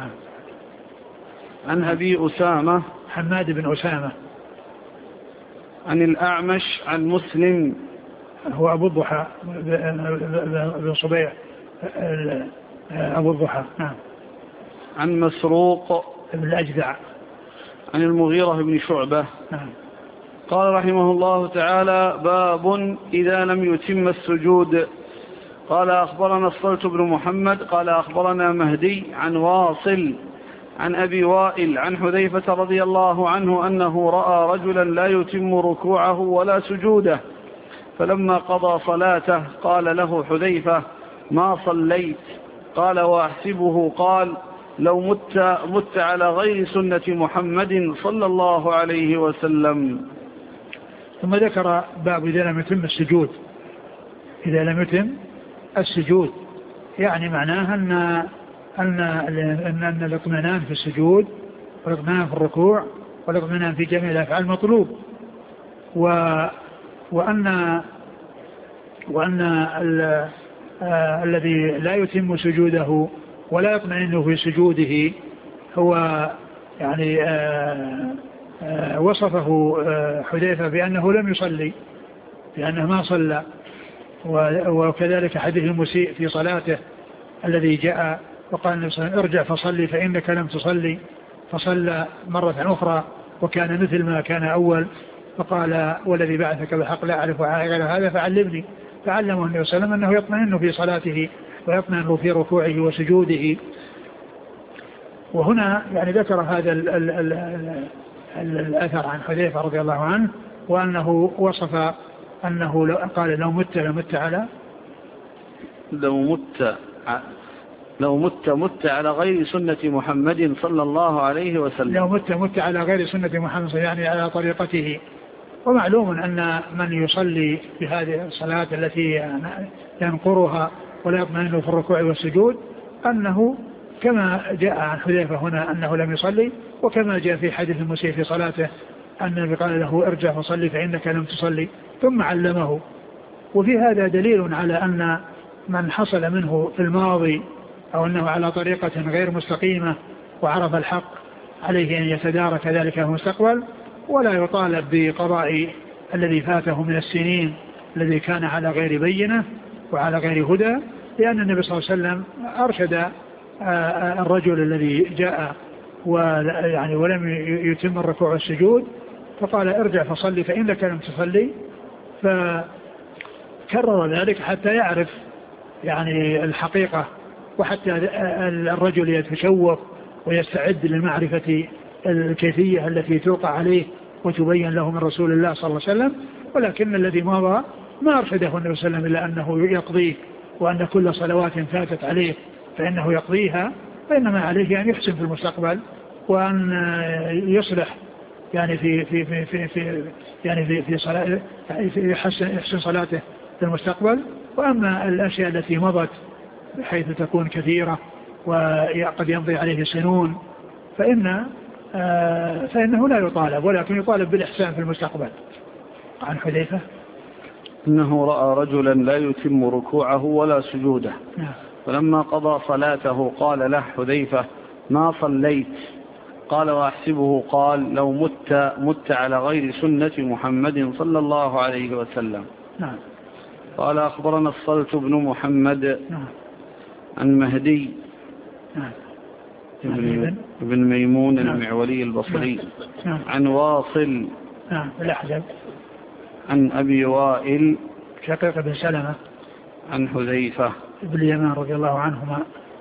عن أبي أسامة حماد بن أسامة عن الأعمش عن مسلم هو أبو الضحى بن صبيح أبو الضحى نعم عن مسروق بن الأجدع عن المغيرة بن شعبة نعم. قال رحمه الله تعالى باب إذا لم يتم السجود. قال أخبرنا الصلت بن محمد قال أخبرنا مهدي عن واصل عن أبي وائل عن حذيفة رضي الله عنه أنه رأى رجلا لا يتم ركوعه ولا سجوده، فلما قضى صلاته قال له حذيفة ما صليت؟ قال وأحسبه قال لو مت على غير سنة محمد صلى الله عليه وسلم. ثم ذكر باب إذا لم يتم السجود. إذا لم يتم السجود يعني معناها أن الاطمئنان في السجود والاطمئنان في الركوع والاطمئنان في جميع الأفعال مطلوب، وأن الذي لا يتم سجوده ولا يطمئن في سجوده هو يعني وصفه حذيفة بأنه لم يصلي، بأنه ما صلى. وكذلك حديث المسيء في صلاته الذي جاء وقال النبي صلى الله عليه وسلم ارجع فصلي فإنك لم تصلي، فصلى مرة أخرى وكان مثل ما كان أول، فقال والذي بعثك بالحق لا أعرف غير هذا فعلمني، فعلمه النبي صلى الله عليه وسلم أنه يطمئن في صلاته ويطمئن في ركوعه وسجوده. وهنا يعني ذكر هذا الأثر عن حذيفة رضي الله عنه، وأنه وصف أنه قال لو مت على على غير سنة محمد صلى الله عليه وسلم. لو مت على غير سنة محمد يعني على طريقته. ومعلوم أن من يصلي بهذه الصلاة التي ينقرها ولا يطمئن في الركوع والسجود أنه كما جاء عن حذيفة هنا أنه لم يصلي، وكما جاء في حديث المسيء في صلاته أن النبي قال له ارجع فصلي فإنك لم تصلي ثم علمه. وفي هذا دليل على أن من حصل منه في الماضي أو أنه على طريقة غير مستقيمة وعرف الحق عليه أن يتدارك ذلك في المستقبل، ولا يطالب بقضاء الذي فاته من السنين الذي كان على غير بينة وعلى غير هدى، لأن النبي صلى الله عليه وسلم أرشد الرجل الذي جاء ويعني ولم يتم الركوع والسجود فقال ارجع فصلي فإنك لم تصلي، فكرر ذلك حتى يعرف يعني الحقيقة، وحتى الرجل يتشوق ويستعد للمعرفة الكيفية التي توقع عليه وتبين له من رسول الله صلى الله عليه وسلم. ولكن الذي مضى ما أرشده النبي صلى الله عليه وسلم إلا أنه يقضيه، وأن كل صلوات فاتت عليه فإنه يقضيها، فإنما عليه أن يحسن في المستقبل وأن يصلح يعني في صلاة يحسن صلاته في المستقبل. وأما الأشياء التي مضت بحيث تكون كثيرة وقد يمضي عليه سنون فإنه لا يطالب، ولكن يطالب بالإحسان في المستقبل. عن حذيفة إنه رأى رجلا لا يتم ركوعه ولا سجوده، فلما قضى صلاته قال له حذيفة ما صليت؟ قال وأحسبه قال لو مت على غير سنة محمد صلى الله عليه وسلم. قال أخبرنا الصلت بن محمد عن مهدي ابن ميمون المعولي البصري عن واصل الأحزب عن أبي وائل شقيق بن سلمة عن حذيفة ابن اليمان رضي الله عنهما.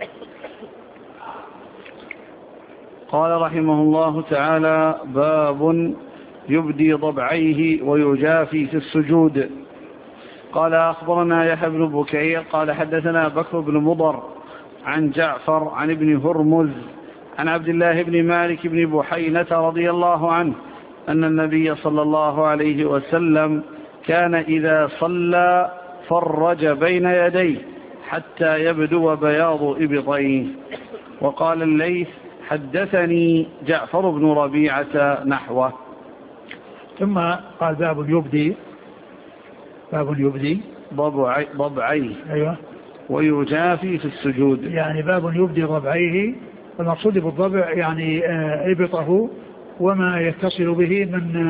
قال رحمه الله تعالى باب يبدي ضبعيه ويجافي في السجود. قال أخبرنا يحيى بن بكير قال حدثنا بكر بن مضر عن جعفر عن ابن هرمز عن عبد الله بن مالك بن بحينة رضي الله عنه أن النبي صلى الله عليه وسلم كان إذا صلى فرج بين يديه حتى يبدو بياض إبطيه. وقال الليث حدثني جعفر بن ربيعة نحوه. ثم قال باب يبدي ضبعيه. أيوة. ويجافي في السجود. يعني باب يبدي ضبعيه، المقصود بالضبع يعني إبطه وما يتصل به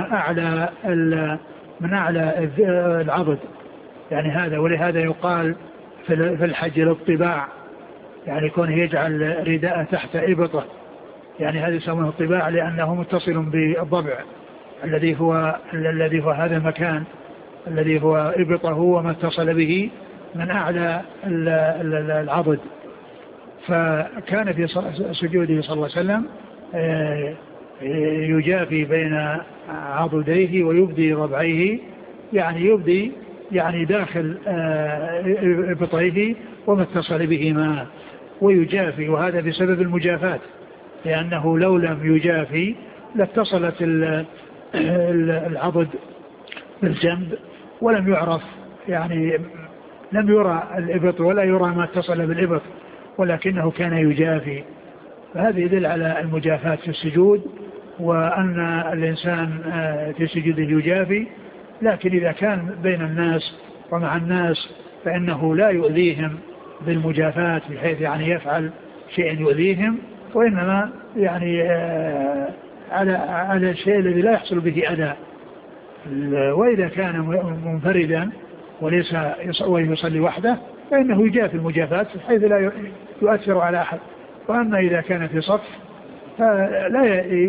من أعلى العضد، يعني هذا. ولهذا يقال في الحج الاطباع، يعني يكون يجعل رداء تحت إبطه، يعني هذا يسمونه الطباع لأنه متصل بالضبع الذي هو هذا المكان الذي هو إبطه وما اتصل به من أعلى العضد. فكان في سجوده صلى الله عليه وسلم يجافي بين عضديه ويبدي ضبعيه، يعني يبدي يعني داخل إبطيه وما اتصل بهما ويجافي، وهذا بسبب المجافات، لأنه لو لم يجافي لاتصلت العضد بالجنب ولم يعرف، يعني لم يرى الإبط ولا يرى ما اتصل بالإبط، ولكنه كان يجافي. فهذا يدل على المجافاة في السجود، وأن الإنسان في سجوده يجافي، لكن إذا كان بين الناس ومع الناس فإنه لا يؤذيهم بالمجافاة بحيث يعني يفعل شيء يؤذيهم، وإنما يعني على الشيء الذي لا يحصل به أذى. وإذا كان منفردا وليس ويصلي وحده فإنه يجافي المجافاة بحيث لا يؤثر على أحد. وأما إذا كان في صف فلا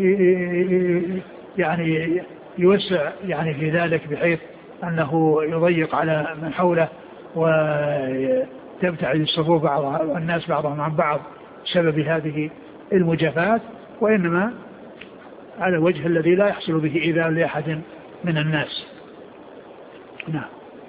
يعني يوسع يعني في ذلك بحيث أنه يضيق على من حوله وتبتعد الصفوف بعضها الناس بعضهم عن بعض بسبب هذه المجافات، وإنما على الوجه الذي لا يحصل به إيذاء لأحد من الناس. نعم.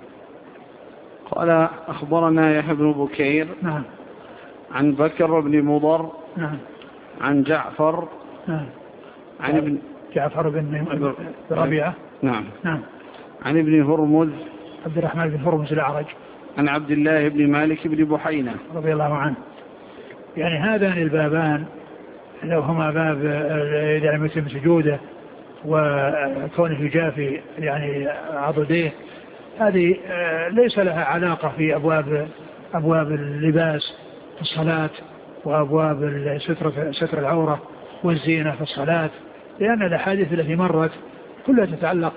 قال أخبرنا يحيى بن بكير نعم عن بكر بن مضر نعم عن جعفر نعم عن ابن جعفر بن ربيعة نعم نعم عن ابن هرمز عبد الرحمن بن هرمز الأعرج عن عبد الله بن مالك بن بحينة رضي الله عنه. يعني هذان البابان لو هما باب يعني مثل سجوده وكونه يجافي يعني عضديه، هذه ليس لها علاقة في أبواب اللباس في الصلاة وأبواب ستر العورة والزينة في الصلاة، لأن الأحاديث التي مرت كلها تتعلق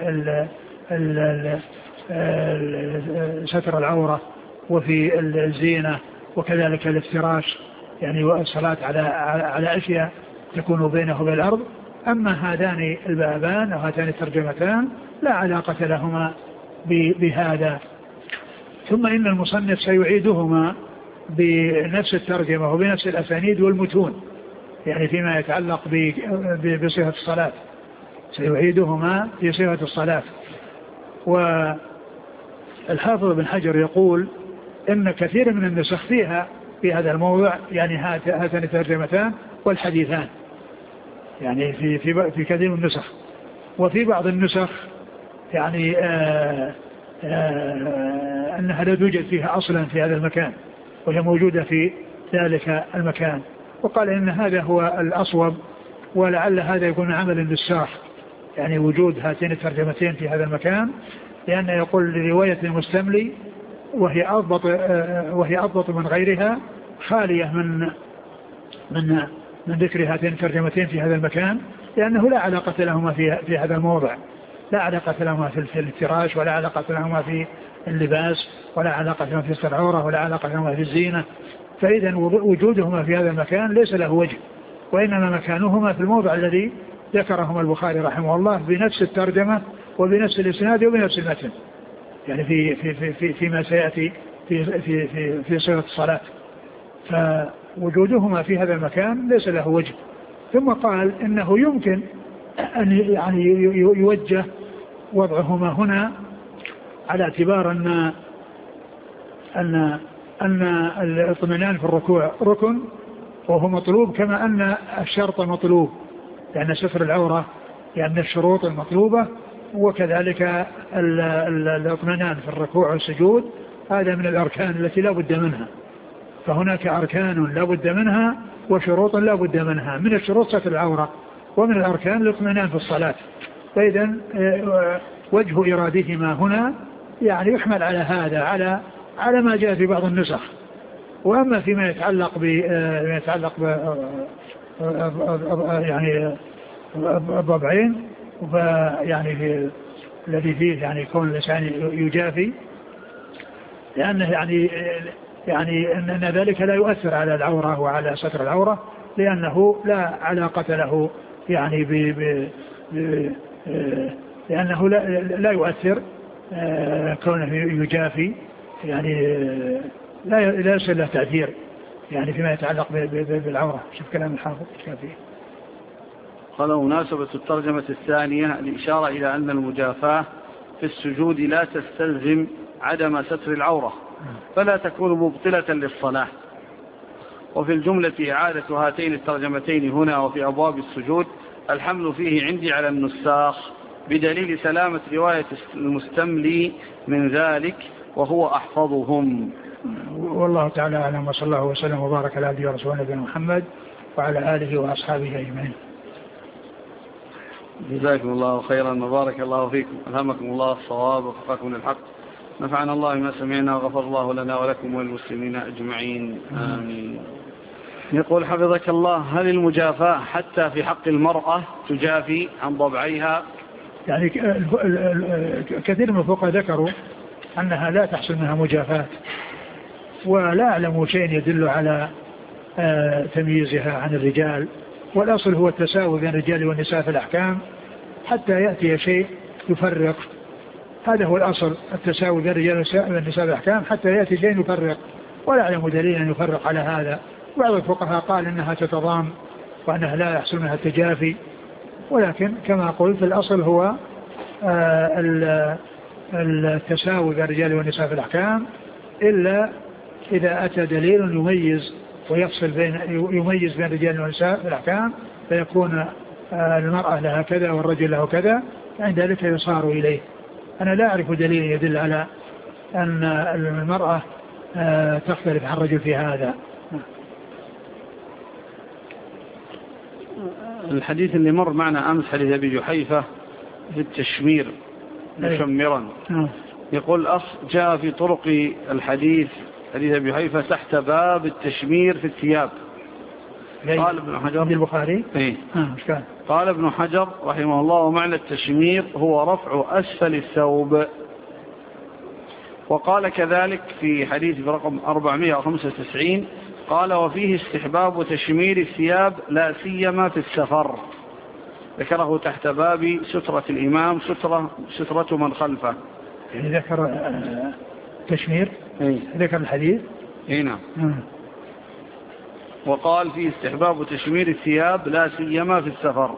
بستر العورة وفي الزينة وكذلك الافتراش، يعني والصلاة على أشياء تكون بينه وبين الأرض. أما هذان البابان أو هاتان الترجمتان لا علاقة لهما بهذا. ثم إن المصنف سيعيدهما بنفس الترجمة وبنفس الأسانيد والمتون، يعني فيما يتعلق بصفة الصلاة سيعيدهما في صفة الصلاة. والحافظ بن حجر يقول إن كثير من النسخ فيها في هذا الموضع يعني هاتان الترجمتان والحديثان، يعني في كثير من النسخ. وفي بعض النسخ يعني أنها لا توجد فيها أصلا في هذا المكان وهي موجودة في ذلك المكان، وقال إن هذا هو الأصوب، ولعل هذا يكون عمل للساخ، يعني وجود هاتين الترجمتين في هذا المكان، لأن يقول لرواية المستملي وهي أضبط من غيرها خالية من ذكر هاتين الترجمتين في هذا المكان، لأنه لا علاقة لهما في هذا الموضع، لا علاقة لهما في الافتراش، ولا علاقة لهما في اللباس، ولا علاقة لهما في ستر العورة، ولا علاقة لهما في الزينة. فإذا وجودهما في هذا المكان ليس له وجه، وإنما مكانهما في الموضع الذي ذكرهما البخاري رحمه الله بنفس الترجمة وبنفس الإسناد وبنفس المتن، يعني فيما سيأتي في صيغة الصلاة. فوجودهما في هذا المكان ليس له وجه. ثم قال إنه يمكن أن يعني يوجه وضعهما هنا على اعتبار أن الاطمئنان في الركوع ركن وهو مطلوب، كما أن الشرط مطلوب، يعني ستر العورة يعني الشروط المطلوبة، وكذلك الاطمئنان في الركوع والسجود هذا من الأركان التي لا بد منها. فهناك أركان لا بد منها وشروط لا بد منها، من الشروط ستر العورة، ومن الأركان الاطمئنان في الصلاة. فإذا وجه إرادهما هنا يعني يحمل على هذا، على على ما جاء في بعض النسخ. وأما فيما يتعلق يعني الضبعين فيعني الذي فيه يعني كون الإنسان يجافي، لأنه يعني أن ذلك لا يؤثر على العورة وعلى ستر العورة، لأنه لا علاقة له يعني لأنه لا يؤثر كونه يجافي، يعني لا يصل له تأثير يعني فيما يتعلق بالعورة. شوف كلام الحافظ الشافعي. قال مناسبة الترجمة الثانية الإشارة إلى أن المجافاة في السجود لا تستلزم عدم ستر العورة، فلا تكون مبطلة للصلاة. وفي الجملة إعادة هاتين الترجمتين هنا وفي أبواب السجود الحمل فيه عندي على النساخ، بدليل سلامة رواية المستملي من ذلك وهو أحفظهم. والله تعالى أعلم، وصلى الله وسلم وبارك على عبده ورسوله نبينا محمد وعلى آله وأصحابه أجمعين. جزاكم الله خيرا وبارك الله فيكم، ألهمكم الله الصواب ووفقكم للحق، نفعنا الله ما سمعنا وغفر الله لنا ولكم وللمسلمين أجمعين، آمين. يقول حفظك الله: هل المجافاة حتى في حق المرأة تجافي عن ضبعيها؟ يعني كثير من الفقهاء ذكروا أنها لا تحصل منها مجافاة، ولا أعلم شيء يدل على تمييزها عن الرجال، والأصل هو التساوي بين الرجال والنساء في الأحكام حتى يأتي شيء يفرق. هذا هو الأصل، التساوي بين الرجال والنساء في الأحكام حتى يأتي شيء يفرق، ولا أعلم دليل أن يفرق على هذا. بعض الفقهاء قال إنها تتضام وأنها لا يحصل منها التجافي، ولكن كما قلت الأصل هو التساوي بين الرجال والنساء في الأحكام، إلا إذا أتى دليل يميز ويفصل يميز بين الرجال والنساء في الأحكام، فيكون المرأة لها كذا والرجل له كذا، عند ذلك يصار إليه. أنا لا أعرف دليل يدل على أن المرأة تختلف عن الرجل في هذا. الحديث اللي مر معنا أمس حديث أبي جحيفة في التشمير مشمرا، يقول جاء في طرق الحديث حديث أبي جحيفة تحت باب التشمير في الثياب. قال ابن حجر البخاري قال ابن حجر رحمه الله: ومعنى التشمير هو رفع أسفل الثوب. وقال كذلك في حديث برقم 495 قال: وفيه استحباب تشمير الثياب لا سيما في السفر. ذكره تحت باب سترة الإمام سترة من خلفه. يعني ذكر تشمير ذكر الحديث هنا وقال فيه استحباب تشمير الثياب لا سيما في السفر.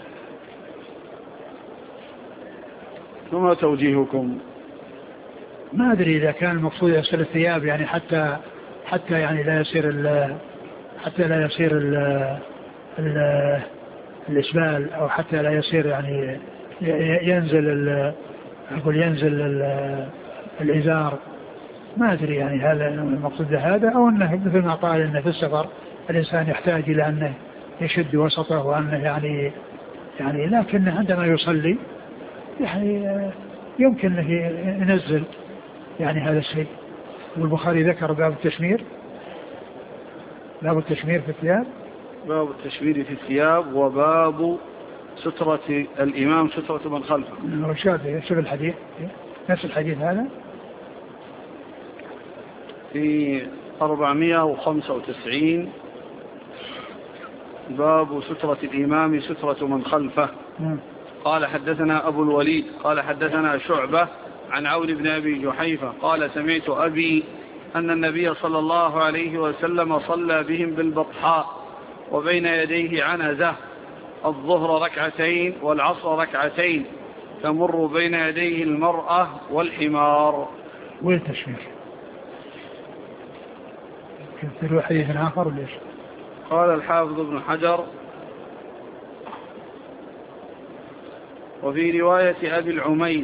ثم توجيهكم؟ ما أدري إذا كان المقصود يصل الثياب يعني حتى يعني لا يصير الإسبال، أو حتى لا يصير يعني ينزل الإزار. ما أدري يعني هل المقصود هذا، أو أنه مثل ما قال أنه في السفر الإنسان يحتاج إلى أنه يشد وسطه، وأنه يعني لكن عندما يصلي يعني يمكن أنه ينزل يعني هذا الشيء. والبخاري ذكر باب التشمير في الثياب، باب التشمير في الثياب، وباب سترة الإمام سترة من خلفه. رشاد شوف الحديث نفس الحديث هذا في 495 باب سترة الإمام سترة من خلفه. قال: حدثنا أبو الوليد قال حدثنا شعبة عن عون بن أبي جحيفة قال: سمعت أبي أن النبي صلى الله عليه وسلم صلى بهم بالبطحاء وبين يديه عنزة، الظهر ركعتين والعصر ركعتين، تمر بين يديه المرأة والحمار. والتشمير كنت له حديث آخر ليش؟ قال الحافظ ابن حجر: وفي رواية أبي العميس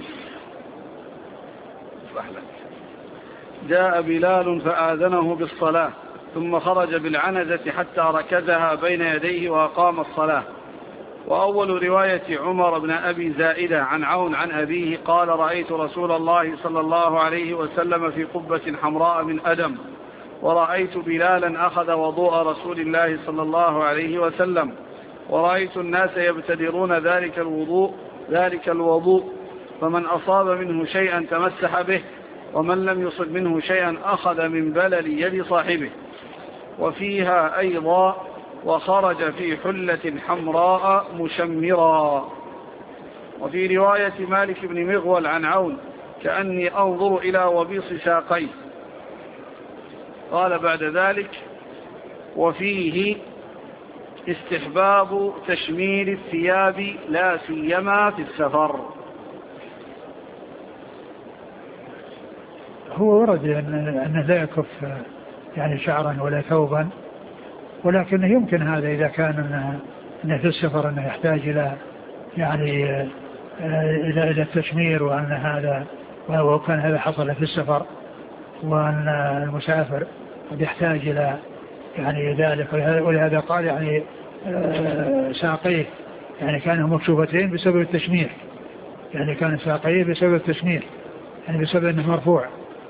جاء بلال فآذنه بالصلاة ثم خرج بالعنزة حتى ركزها بين يديه وأقام الصلاة، وأول رواية عمر بن أبي زائدة عن عون عن أبيه قال: رأيت رسول الله صلى الله عليه وسلم في قبة حمراء من أدم، ورأيت بلالا أخذ وضوء رسول الله صلى الله عليه وسلم، ورأيت الناس يبتدرون ذلك الوضوء، فمن أصاب منه شيئا تمسح به، ومن لم يصب منه شيئا أخذ من بلل يد صاحبه. وفيها أيضا: وخرج في حلة حمراء مشمرا. وفي رواية مالك بن مغول عن عون: كأني أنظر إلى وبيص ساقيه. قال بعد ذلك: وفيه استحباب تشمير الثياب لا سيما في السفر. هو ورد أنه لا يكف يعني شعرا ولا ثوبا، ولكن يمكن هذا إذا كان أنه في السفر أنه يحتاج إلى يعني إلى التشمير، وأن هذا وكان هذا حصل في السفر، وأن المسافر قد يحتاج إلى يعني ذلك، ولهذا قال يعني ساقيه يعني كانوا مكشوفتين بسبب التشمير، يعني كان ساقيه بسبب التشمير، يعني بسبب أنه مرفوع.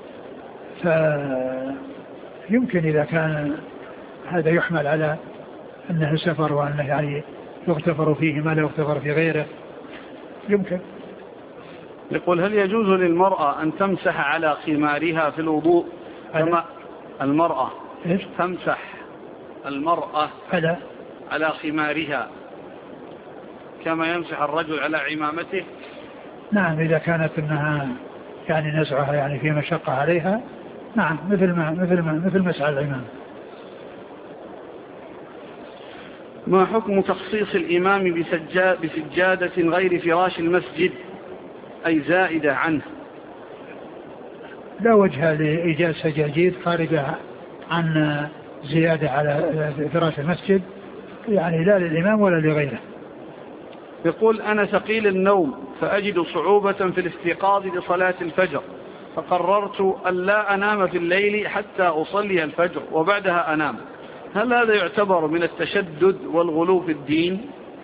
فيمكن إذا كان هذا يحمل على أنه سفر، وأنه يعني يغتفر فيه ما لا يغتفر في غيره، يمكن. يقول: هل يجوز للمرأة أن تمسح على خمارها في الوضوء كما المرأة تمسح المرأة على خمارها كما يمسح الرجل على عمامته؟ نعم، إذا كانت أنها يعني نزعها يعني في مشقة عليها، نعم، مثل مسح العمام. ما حكم تخصيص الإمام بسجادة غير فراش المسجد أي زائدة عنه؟ لا وجه لإيجاد سجاجيد خارجة عن زيادة على فراش المسجد، يعني لا للإمام ولا لغيره. يقول: أنا ثقيل النوم فأجد صعوبة في الاستيقاظ لصلاة الفجر، فقررت أن لا أنام في الليل حتى أصلي الفجر وبعدها أنام، هل هذا يعتبر من التشدد والغلو في الدين؟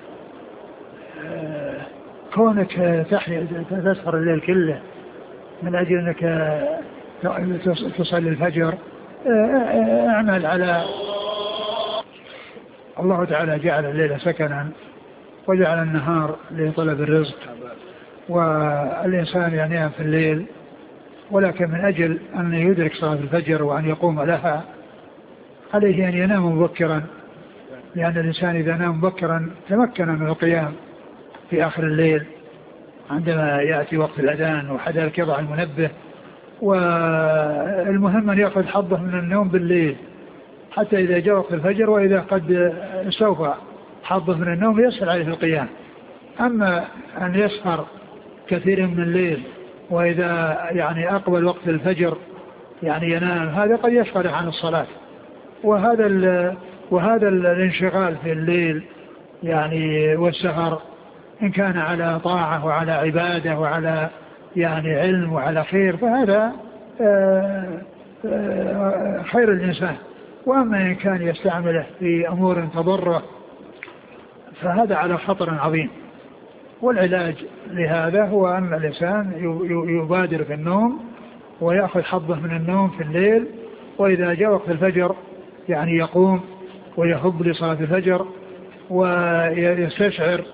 كونك تسهر الليل كله من أجل أنك تصلي الفجر، اعمل على الله تعالى جعل الليل سكنا وجعل النهار لطلب الرزق، والإنسان ينام في الليل، ولكن من أجل أن يدرك صلاة الفجر وأن يقوم لها عليه أن ينام مبكرا، لأن الإنسان إذا نام مبكرا تمكن من القيام في آخر الليل عندما يأتي وقت الأذان وحذلك يضع المنبه. والمهم أن يأخذ حظه من النوم بالليل حتى إذا جاء وقت الفجر، وإذا قد استوفى حظه من النوم يسهل عليه القيام. أما أن يسهر كثير من الليل وإذا يعني أقبل وقت الفجر يعني ينام، هذا قد يشغل عن الصلاة. وهذا الانشغال في الليل يعني والسهر إن كان على طاعة وعلى عبادة وعلى يعني علم وعلى خير، فهذا خير الإنسان. وأما إن كان يستعمله في أمور تضره فهذا على خطر عظيم. والعلاج لهذا هو أن الإنسان يبادر في النوم ويأخذ حظه من النوم في الليل، وإذا جاء وقت الفجر يعني يقوم ويهب لصلاة الفجر ويستشعر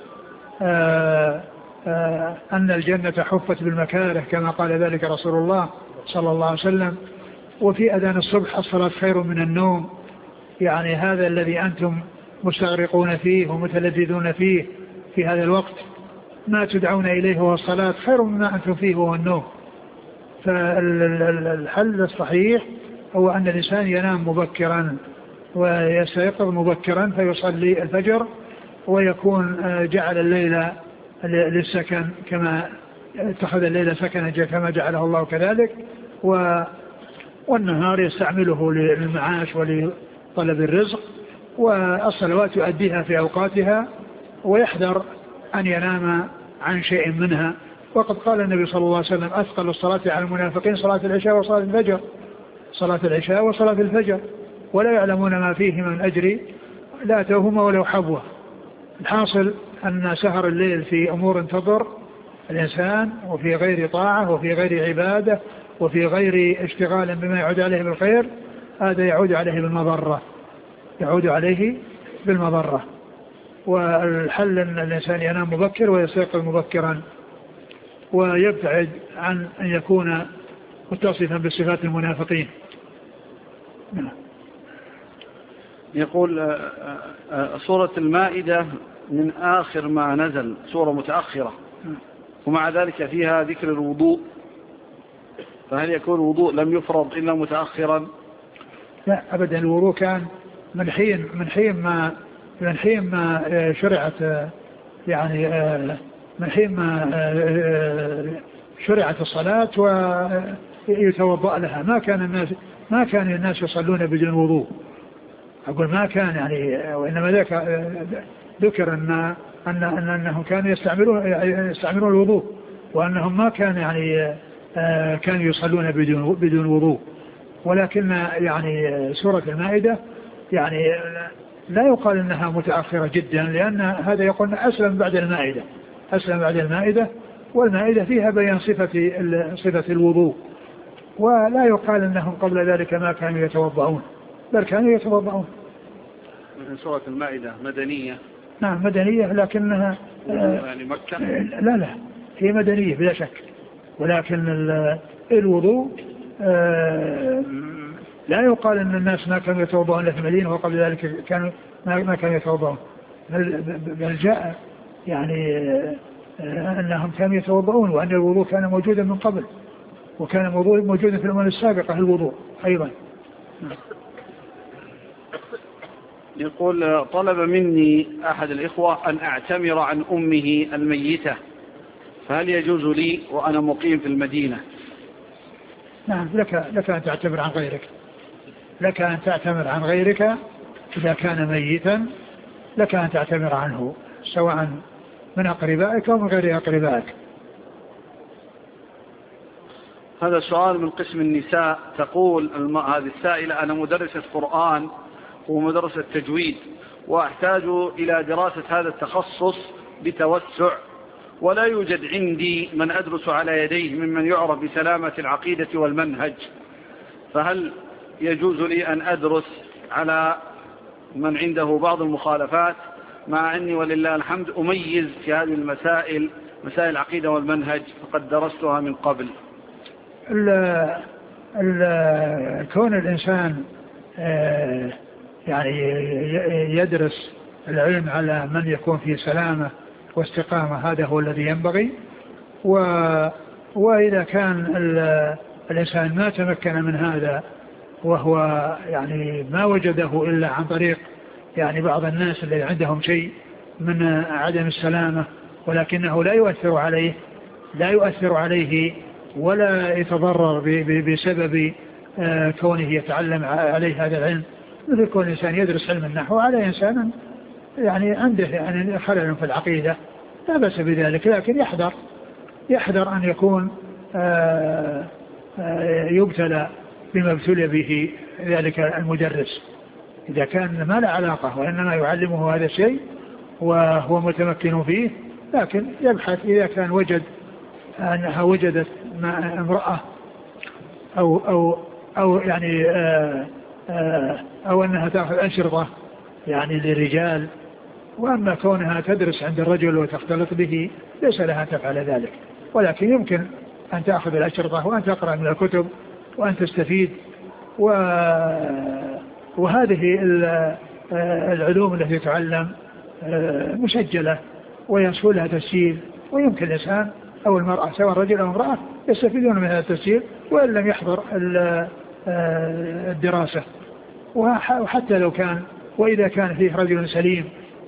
أن الجنة حفت بالمكاره كما قال ذلك رسول الله صلى الله عليه وسلم. وفي أذان الصبح: الصلاة خير من النوم، يعني هذا الذي أنتم مستغرقون فيه ومتلذذون فيه في هذا الوقت، ما تدعون إليه هو الصلاة، خير مما أنتم فيه هو النوم. فالحل الصحيح هو أن الإنسان ينام مبكرا ويستيقظ مبكرا فيصلي الفجر، ويكون جعل الليل للسكن كما اتخذ الليل سكنا كما جعله الله كذلك، والنهار يستعمله للمعاش ولطلب الرزق، والصلوات يؤديها في أوقاتها، ويحذر أن ينام عن شيء منها. وقد قال النبي صلى الله عليه وسلم: أثقل الصلاة على المنافقين صلاة العشاء وصلاة الفجر، صلاة العشاء وصلاة الفجر، ولا يعلمون ما فيه من أجر لا توهما ولو حبوة. الحاصل أن سهر الليل في أمور تضر الإنسان وفي غير طاعة وفي غير عبادة وفي غير اشتغال بما يعود عليه بالخير، هذا يعود عليه بالمضرة. والحل أن الإنسان ينام مبكر ويستيقظ مبكرا، ويبتعد عن أن يكون متصفا بصفات المنافقين. يقول سورة المائدة من آخر ما نزل، سورة متأخرة، ومع ذلك فيها ذكر الوضوء، فهل يكون الوضوء لم يفرض إلا متأخرا؟ لا أبدا، الوضوء كان من حين ما شرعت، يعني من حين ما شرعت الصلاة ويتوضأ لها. ما كان الناس يصلون بدون وضوء، أقول ما كان يعني، وإنما ذكر أنهم كانوا يستعملون الوضوء، وأنهم ما كان يعني كانوا يصلون بدون وضوء. ولكن يعني سورة المائدة يعني لا يقال أنها متأخرة جدا، لأن هذا يقول أسلم بعد المائدة، والمائدة فيها بيان صفة الوضوء، ولا يقال أنهم قبل ذلك ما كانوا يتوضعون، بل كانوا يتوضعون. سورة المائدة مدنية؟ نعم مدنية، لكنها يعني مكة؟ لا هي مدنية بلا شك، ولكن الوضوء لا يقال أن الناس ما كانوا يتوضعون إلا في المدينة وقبل ذلك كانوا ما كانوا يتوضعون، بل جاء يعني أنهم كانوا يتوضعون، وأن الوضوء كان موجودا من قبل، وكان موجودا في الأمم السابقة الوضوء أيضا. يقول طلب مني أحد الإخوة أن أعتمر عن أمه الميتة، فهل يجوز لي وأنا مقيم في المدينة؟ نعم، لك أن تعتمر عن غيرك، لك أن تعتمر عن غيرك إذا كان ميتا، لك أن تعتمر عنه سواء من أقربائك أو من غير أقربائك. هذا سؤال من قسم النساء. تقول هذه السائلة: أنا مدرسة قرآن ومدرسة تجويد، وأحتاج إلى دراسة هذا التخصص بتوسع، ولا يوجد عندي من أدرس على يديه ممن يعرف بسلامة العقيدة والمنهج، فهل يجوز لي أن أدرس على من عنده بعض المخالفات، مع أني ولله الحمد أميز في هذه المسائل، مسائل العقيدة والمنهج، فقد درستها من قبل؟ كون الإنسان يعني يدرس العلم على من يكون في سلامة واستقامة، هذا هو الذي ينبغي. وإذا كان الإنسان ما تمكن من هذا، وهو يعني ما وجده إلا عن طريق يعني بعض الناس اللي عندهم شيء من عدم السلامة، ولكنه لا يؤثر عليه ولا يتضرر بسبب كونه يتعلم عليه هذا العلم، مثل كون الإنسان يدرس علم النحو على إنسان يعني عنده يعني خلل في العقيدة، لا بأس بذلك، لكن يحذر أن يكون يبتلى بما ابتلي به ذلك المدرس، إذا كان ما له علاقة وإنما يعلمه هذا الشيء وهو متمكن فيه. لكن يبحث إذا كان وجد أنها وجدت امرأة أو يعني أو أنها تأخذ أشرطة يعني للرجال، وأما كونها تدرس عند الرجل وتختلط به ليس لها أن تفعل ذلك، ولكن يمكن أن تأخذ الأشرطة وأن تقرأ من الكتب وأن تستفيد. وهذه العلوم التي تعلم مسجلة ويسهل لها تسجيل، ويمكن الإنسان أو المرأة سواء رجل أو امرأة يستفيدون من هذا التسجيل وإن لم يحضر الدراسة. وحتى لو كان، وإذا كان فيه رجل سليم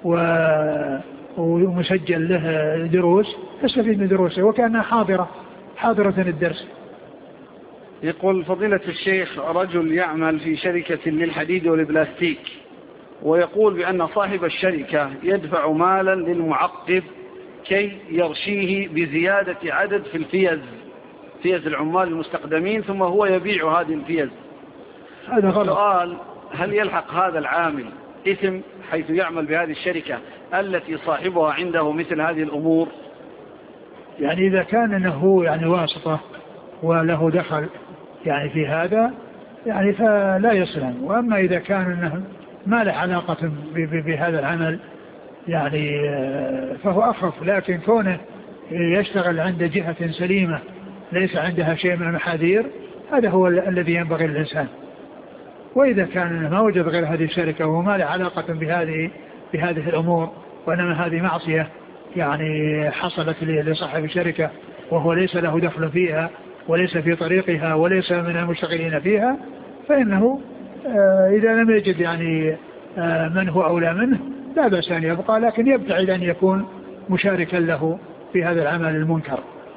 ومسجل له دروس يستفيد من دروسه وكأنها حاضرة الدرس. يقول فضيلة الشيخ: رجل يعمل في شركة للحديد والبلاستيك، ويقول بأن صاحب الشركة يدفع مالا للمعقد كي يرشيه بزيادة عدد في فيز العمال المستخدمين، ثم هو يبيع هذه الفيز. هذا غلط. السؤال: هل يلحق هذا العامل إثم حيث يعمل بهذه الشركة التي صاحبها عنده مثل هذه الأمور؟ يعني إذا كان أنه يعني واسطة وله دخل يعني في هذا يعني فلا يسلم. وأما إذا كان أنه ما له علاقة بهذا العمل يعني فهو أخف. لكن كونه يشتغل عند جهة سليمة ليس عندها شيء من المحاذير هذا هو الذي ينبغي للإنسان. وإذا كان ما وجد غير هذه الشركة وما له علاقة بهذه الأمور وإنما هذه معصية يعني حصلت لصاحب الشركة وهو ليس له دخل فيها وليس في طريقها وليس من المشتغلين فيها فإنه إذا لم يجد يعني من هو أولى منه لا بأس أن يبقى لكن يبتعد أن يكون مشاركا له في هذا العمل المنكر.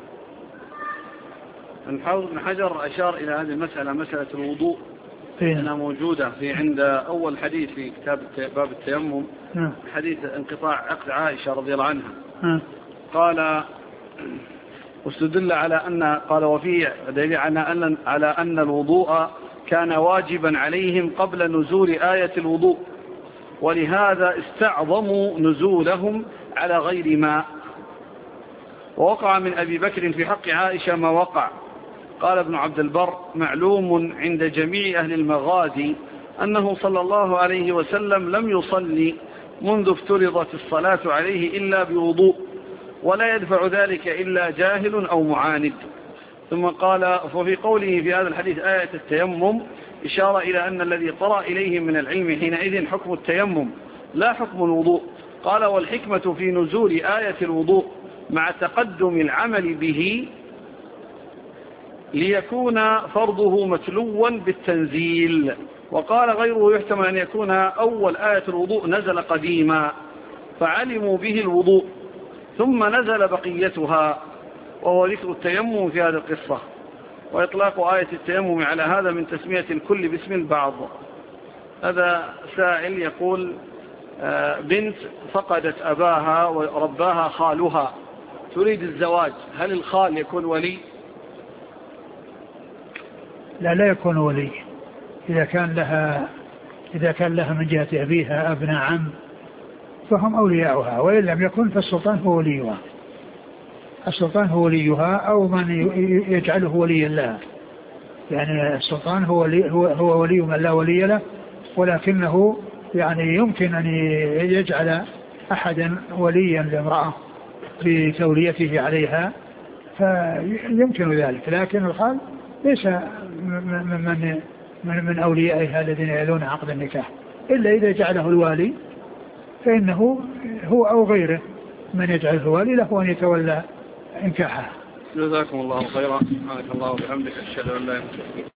الحافظ بن حجر أشار إلى هذه المسألة مسألة الوضوء أنها موجودة في عند أول حديث في كتاب باب التيمم حديث انقطاع عقد عائشة رضي الله عنها قال واستدل على أن قال وفيه دليل على أن الوضوء كان واجبا عليهم قبل نزول آية الوضوء ولهذا استعظموا نزولهم على غير ماء. ووقع من أبي بكر في حق عائشة ما وقع. قال ابن عبد البر معلوم عند جميع أهل المغازي أنه صلى الله عليه وسلم لم يصلي منذ افترضت الصلاة عليه إلا بوضوء ولا يدفع ذلك إلا جاهل أو معاند. ثم قال وفي قوله في هذا الحديث آية التيمم إشارة إلى أن الذي طرأ إليهم من العلم حينئذ حكم التيمم لا حكم الوضوء. قال والحكمة في نزول آية الوضوء مع تقدم العمل به ليكون فرضه متلوا بالتنزيل. وقال غيره يحتمل أن يكون أول آية الوضوء نزل قديما فعلموا به الوضوء ثم نزل بقيتها وهو ذكر التيمم في هذه القصة. وإطلاق آية التيمم على هذا من تسمية الكل باسم البعض. هذا سائل يقول بنت فقدت أباها ورباها خالها تريد الزواج هل الخال يكون ولي؟ لا يكون ولي. إذا كان لها من جهة أبيها أبناء عم فهم أولياؤها وإن لم يكن فالسلطان هو وليها. السلطان هو وليها أو من يجعله وليا لها. يعني السلطان هو ولي من لا ولي له ولكنه يعني يمكن أن يجعل أحدا وليا لامرأة بتوليته عليها فيمكن ذلك. لكن الخال ليس من أوليائها الذين يلون عقد النكاح إلا إذا جعله الوالي فإنه هو أو غيره من يجعله الوالي له أن يتولى إنكاحها. جزاكم الله خيرا. سبحانك اللهم وبحمدك أشهد أن لا إله إلا أنت